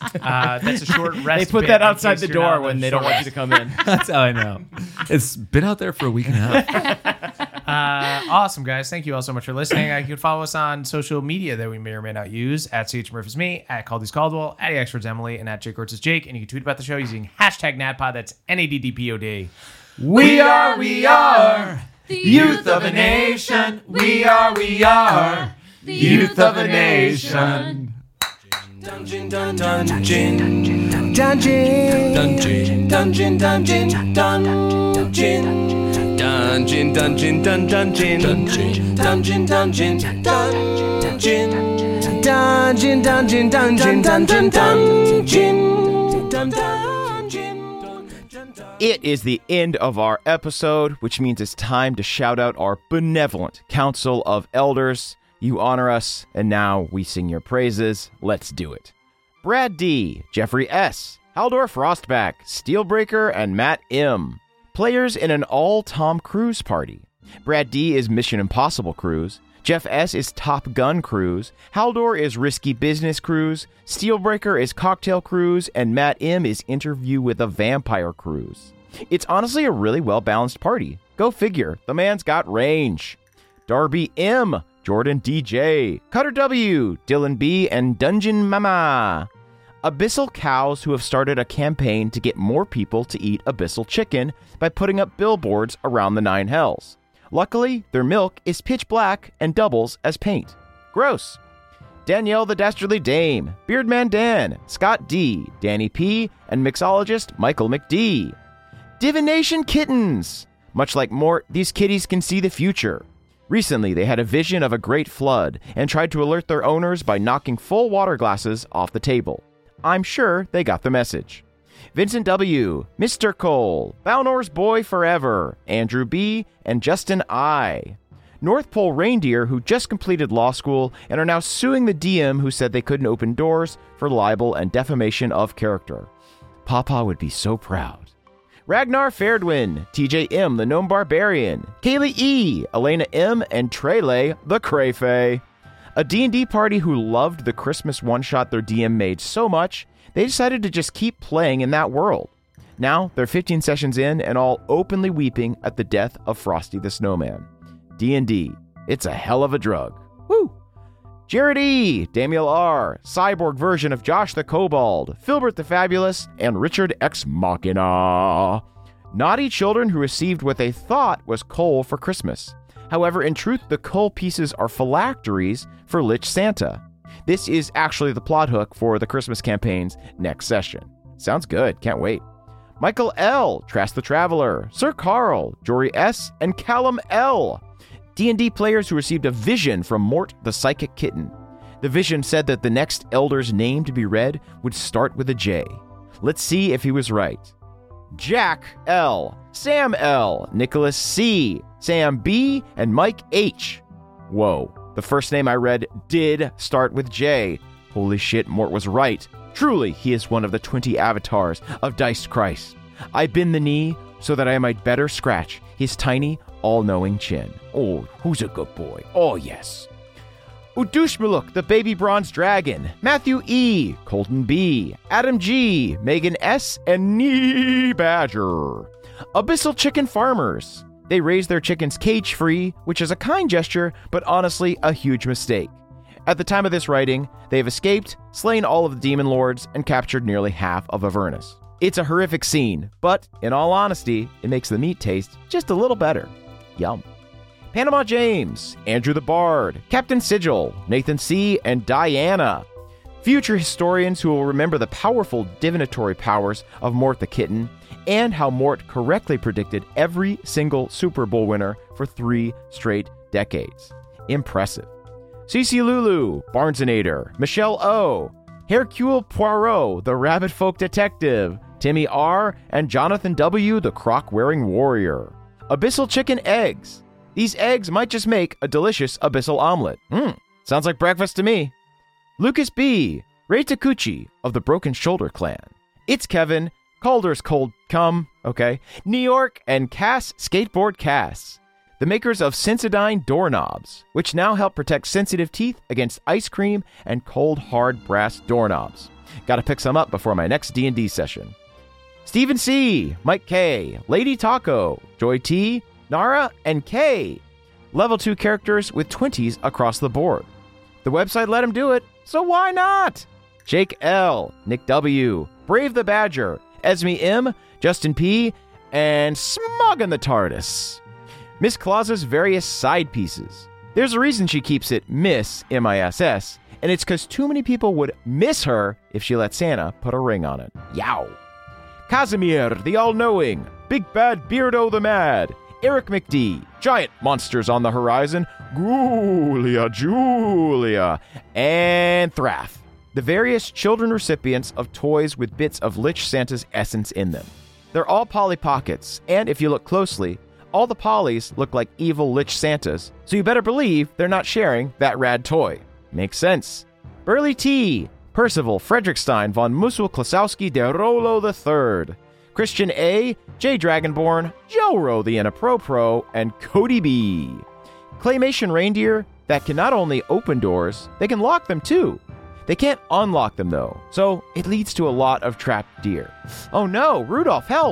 uh, that's a short rest. They put bit that in outside case the you're not door on when the they don't short want you to come in. That's how I know. It's been out there for a week and a half. Uh, awesome, guys. Thank you all so much for listening. Uh, you can follow us on social media that we may or may not use at C H Murph is me, at Caldy's Caldwell, at Experts Emily, and at Jake Ortiz is Jake. And you can tweet about the show using hashtag NADPOD. That's N A D D P O D. We are, we are The youth of a nation. We are, we are the youth of a nation. Dungeon, dun, dungeon, dungeon, dungeon, dungeon, dungeon, dungeon, dungeon, dungeon, dungeon, dun, dungeon, dungeon, dungeon, dungeon, dungeon, dungeon, dungeon, dungeon, dungeon, dungeon, dungeon. It is the end of our episode, which means it's time to shout out our benevolent council of elders. You honor us, and now we sing your praises. Let's do it. Brad D, Jeffrey S, Haldor Frostback, Steelbreaker, and Matt M. Players in an all Tom Cruise party. Brad D is Mission Impossible Cruise. Jeff S is Top Gun Cruise. Haldor is Risky Business Cruise. Steelbreaker is Cocktail Cruise. And Matt M is Interview with a Vampire Cruise. It's honestly a really well-balanced party. Go figure, the man's got range. Darby M, Jordan D J, Cutter W, Dylan B, and Dungeon Mama. Abyssal cows who have started a campaign to get more people to eat abyssal chicken by putting up billboards around the Nine Hells. Luckily, their milk is pitch black and doubles as paint. Gross. Danielle the Dastardly Dame, Beardman Dan, Scott D, Danny P, and mixologist Michael McD. Divination Kittens. Much like Mort, these kitties can see the future. Recently, they had a vision of a great flood and tried to alert their owners by knocking full water glasses off the table. I'm sure they got the message. Vincent W., Mister Cole, Balnor's Boy Forever, Andrew B., and Justin I. North Pole Reindeer who just completed law school and are now suing the D M who said they couldn't open doors for libel and defamation of character. Papa would be so proud. Ragnar Fairdwin, T J M, the Gnome Barbarian, Kaylee E., Elena M., and Trele, the Crayfay. A D and D party who loved the Christmas one-shot their D M made so much, they decided to just keep playing in that world. Now, they're fifteen sessions in and all openly weeping at the death of Frosty the Snowman. D and D, it's a hell of a drug. Woo! Jared E., Damiel R., cyborg version of Josh the Kobold, Filbert the Fabulous, and Richard Ex Machina. Naughty children who received what they thought was coal for Christmas. However, in truth, the coal pieces are phylacteries for Lich Santa. This is actually the plot hook for the Christmas campaign's next session. Sounds good, can't wait. Michael L., Trask the Traveler, Sir Carl, Jory S., and Callum L., D and D players who received a vision from Mort the Psychic Kitten. The vision said that the next elder's name to be read would start with a J. Let's see if he was right. Jack L., Sam L., Nicholas C., Sam B., and Mike H. Whoa, The first name I read did start with J. Holy shit, Mort was right. Truly, he is one of the twenty avatars of Diced Christ. I bend the knee so that I might better scratch his tiny, all-knowing chin. Oh, who's a good boy? Oh, yes. Udushmaluk, the baby bronze dragon. Matthew E., Colton B., Adam G., Megan S., and Nee Badger. Abyssal Chicken Farmers. They raise their chickens cage-free, which is a kind gesture, but honestly a huge mistake. At the time of this writing, they have escaped, slain all of the demon lords, and captured nearly half of Avernus. It's a horrific scene, but in all honesty, it makes the meat taste just a little better. Yum. Panama James, Andrew the Bard, Captain Sigil, Nathan C., and Diana. Future historians who will remember the powerful divinatory powers of Mort the Kitten and how Mort correctly predicted every single Super Bowl winner for three straight decades. Impressive. Cece Lulu, Barnesonator, Michelle O., Hercule Poirot, the Rabbit Folk Detective, Timmy R., and Jonathan W., the Croc-Wearing Warrior. Abyssal Chicken Eggs. These eggs might just make a delicious abyssal omelet. Mmm, sounds like breakfast to me. Lucas B., Ray Takuchi of the Broken Shoulder Clan. It's Kevin, Calder's Cold Cum, okay, New York, and Cass Skateboard Cass. The makers of Sensodyne doorknobs, which now help protect sensitive teeth against ice cream and cold, hard brass doorknobs. Gotta pick some up before my next D and D session. Stephen C., Mike K., Lady Taco, Joy T., Nara, and Kay. Level two characters with twenties across the board. The website let him do it, so why not? Jake L., Nick W., Brave the Badger, Esme M., Justin P., and Smoggin the TARDIS. Miss Claus's various side pieces. There's a reason she keeps it Miss, M I S S, and it's because too many people would miss her if she let Santa put a ring on it. Yow. Casimir, the All-Knowing, Big Bad Beardo the Mad, Eric McD, Giant Monsters on the Horizon, Julia, Julia, and Thrath. The various children recipients of toys with bits of Lich Santa's essence in them. They're all Polly Pockets, and if you look closely, all the Pollys look like evil Lich Santas, so you better believe they're not sharing that rad toy. Makes sense. Burley T., Percival Frederickstein von Musul Klasowski de Rolo the Third, Christian A., J. Dragonborn, Joro the Inapro-Pro, and Cody B. Claymation reindeer that can not only open doors, they can lock them too. They can't unlock them though, so it leads to a lot of trapped deer. Oh no, Rudolph, help!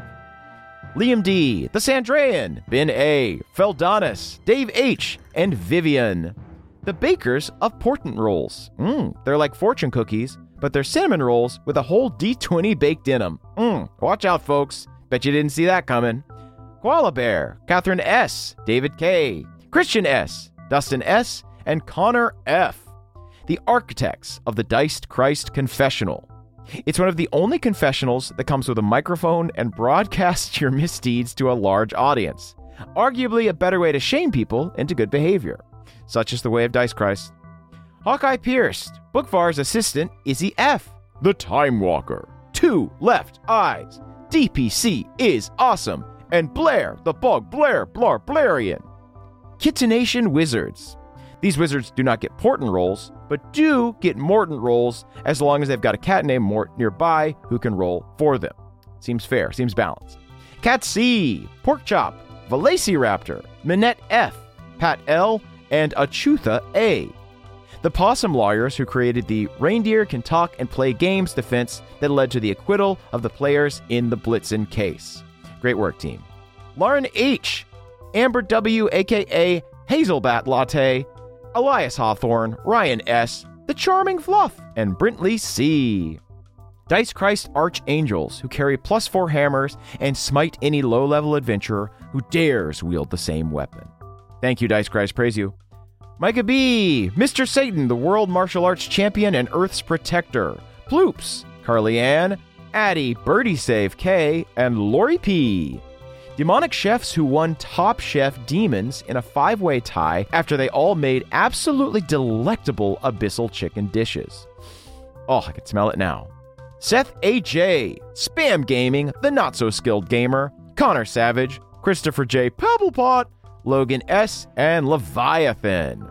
Liam D., The Sandrayan, Ben A., Feldonis, Dave H., and Vivian. The bakers of portent rolls. Mmm, they're like fortune cookies, but they're cinnamon rolls with a whole D twenty baked in them. Mmm, watch out, folks. Bet you didn't see that coming. Koala Bear, Catherine S., David K., Christian S., Dustin S., and Connor F., the architects of the Diced Christ Confessional. It's one of the only confessionals that comes with a microphone and broadcasts your misdeeds to a large audience. Arguably a better way to shame people into good behavior. Such is the way of Dice Christ. Hawkeye Pierced, Bookvar's assistant, Izzy F., the Time Walker, Two Left Eyes, D P C is awesome, and Blair, the Bug Blair Blar Blarian. Kittenation Wizards. These wizards do not get portent rolls, but do get Morton rolls as long as they've got a cat named Mort nearby who can roll for them. Seems fair, seems balanced. Cat C, Porkchop, Velociraptor, Minette F, Pat L, and Achutha A. The possum lawyers who created the Reindeer Can Talk and Play Games defense that led to the acquittal of the players in the Blitzen case. Great work, team. Lauren H, Amber W, aka Hazelbat Latte, Elias Hawthorne, Ryan S., The Charming Fluff, and Brintley C. Dice Christ Archangels, who carry plus four hammers and smite any low-level adventurer who dares wield the same weapon. Thank you, Dice Christ. Praise you. Micah B., Mister Satan, the World Martial Arts Champion and Earth's Protector, Ploops, Carly Ann, Addie, Birdie Save K, and Lori P. Demonic chefs who won Top Chef Demons in a five-way tie after they all made absolutely delectable abyssal chicken dishes. Oh, I can smell it now. Seth A J, Spam Gaming, the not-so-skilled gamer, Connor Savage, Christopher J. Pebblepot, Logan S., and Leviathan.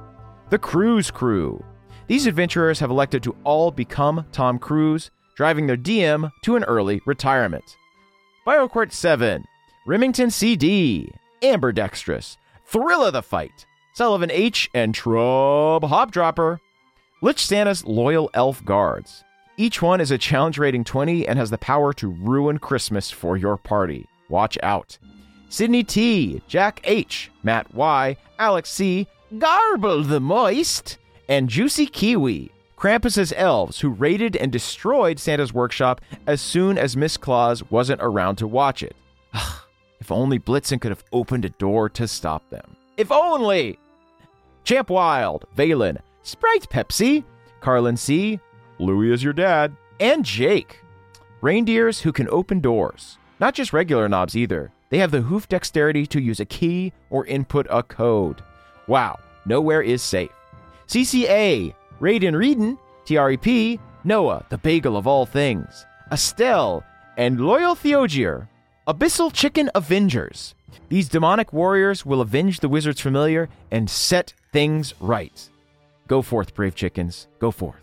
the Cruise Crew. These adventurers have elected to all become Tom Cruise, driving their D M to an early retirement. BioQuart seven, Remington C D, Ambidextrous, Thrill of the Fight, Sullivan H, and Trub Hopdropper. Lich Santa's loyal elf guards. Each one is a challenge rating twenty and has the power to ruin Christmas for your party. Watch out. Sydney T, Jack H, Matt Y, Alex C, Garble the Moist, and Juicy Kiwi, Krampus's elves who raided and destroyed Santa's workshop as soon as Miss Claus wasn't around to watch it. If only Blitzen could have opened a door to stop them. If only! Champ Wild, Valen, Sprite Pepsi, Carlin C, Louie is your dad, and Jake. Reindeers who can open doors. Not just regular knobs either. They have the hoof dexterity to use a key or input a code. Wow, nowhere is safe. C C A, Raiden Reedon, T R E P, Noah, the bagel of all things, Estelle, and Loyal Theogier, Abyssal Chicken Avengers. These demonic warriors will avenge the wizard's familiar and set things right. Go forth, brave chickens, go forth.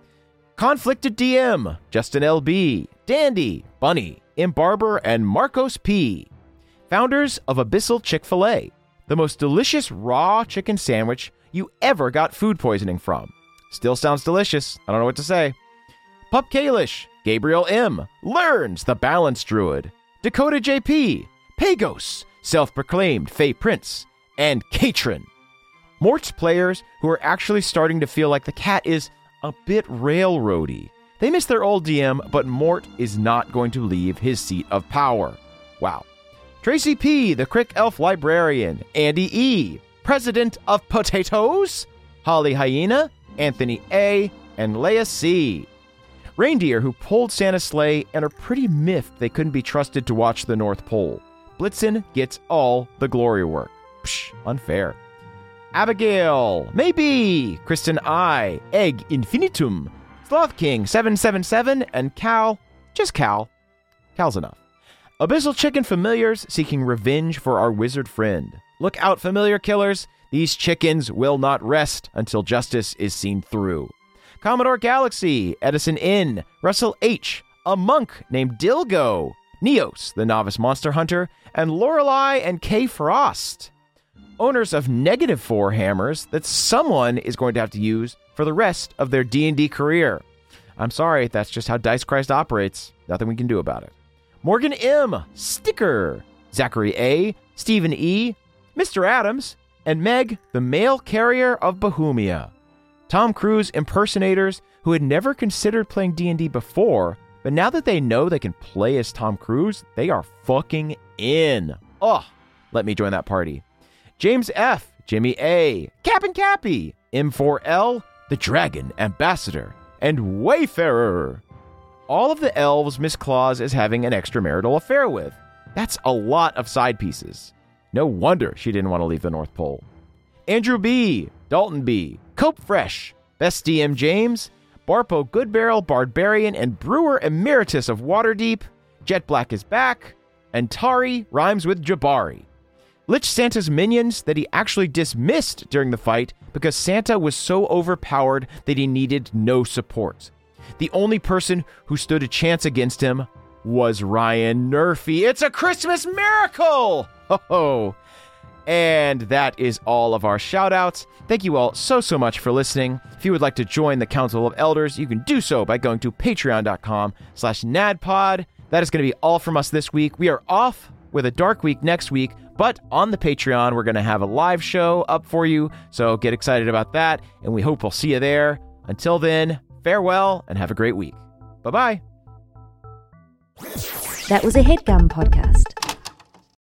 Conflicted D M, Justin L B, Dandy, Bunny, Imbarber, and Marcos P. Founders of Abyssal Chick-fil-A, the most delicious raw chicken sandwich you ever got food poisoning from. Still sounds delicious. I don't know what to say. Pup Kalish, Gabriel M, Learns, the Balance Druid, Dakota J P, Pagos, self-proclaimed Fey Prince, and Katrin. Mort's players who are actually starting to feel like the cat is a bit railroady. They miss their old D M, but Mort is not going to leave his seat of power. Wow. Tracy P, the Crick Elf Librarian, Andy E, President of Potatoes, Holly Hyena, Anthony A, and Leia C. Reindeer who pulled Santa's sleigh and are pretty miffed they couldn't be trusted to watch the North Pole. Blitzen gets all the glory work. Psh, unfair. Abigail, Maybe, Kristen I, Egg Infinitum, Sloth King seven seven seven, and Cal, just Cal. Cal's enough. Abyssal Chicken Familiars seeking revenge for our wizard friend. Look out, familiar killers. These chickens will not rest until justice is seen through. Commodore Galaxy, Edison N, Russell H, a monk named Dilgo, Neos, the novice monster hunter, and Lorelei and Kay Frost. Owners of negative four hammers that someone is going to have to use for the rest of their D and D career. I'm sorry, that's just how Dice Christ operates. Nothing we can do about it. Morgan M, Sticker, Zachary A, Stephen E, Mister Adams, and Meg, the mail carrier of Bohemia. Tom Cruise impersonators who had never considered playing D and D before, but now that they know they can play as Tom Cruise, they are fucking in. Oh, let me join that party. James F, Jimmy A, Cap'n Cappy, M four L, the Dragon Ambassador, and Wayfarer. All of the elves Miss Claus is having an extramarital affair with. That's a lot of side pieces. No wonder she didn't want to leave the North Pole. Andrew B, Dalton B, Cope Fresh, Best D M James, Barpo Goodbarrel Barbarian and Brewer Emeritus of Waterdeep, Jet Black is back, and Tari rhymes with Jabari. Lich Santa's minions that he actually dismissed during the fight because Santa was so overpowered that he needed no support. The only person who stood a chance against him was Ryan Murphy. It's a Christmas miracle! Ho ho! And that is all of our shout-outs. Thank you all so, so much for listening. If you would like to join the Council of Elders, you can do so by going to patreon.com slash nadpod. That is going to be all from us this week. We are off with a dark week next week, but on the Patreon, we're going to have a live show up for you, so get excited about that, and we hope we'll see you there. Until then, farewell, and have a great week. Bye-bye. That was a HeadGum podcast.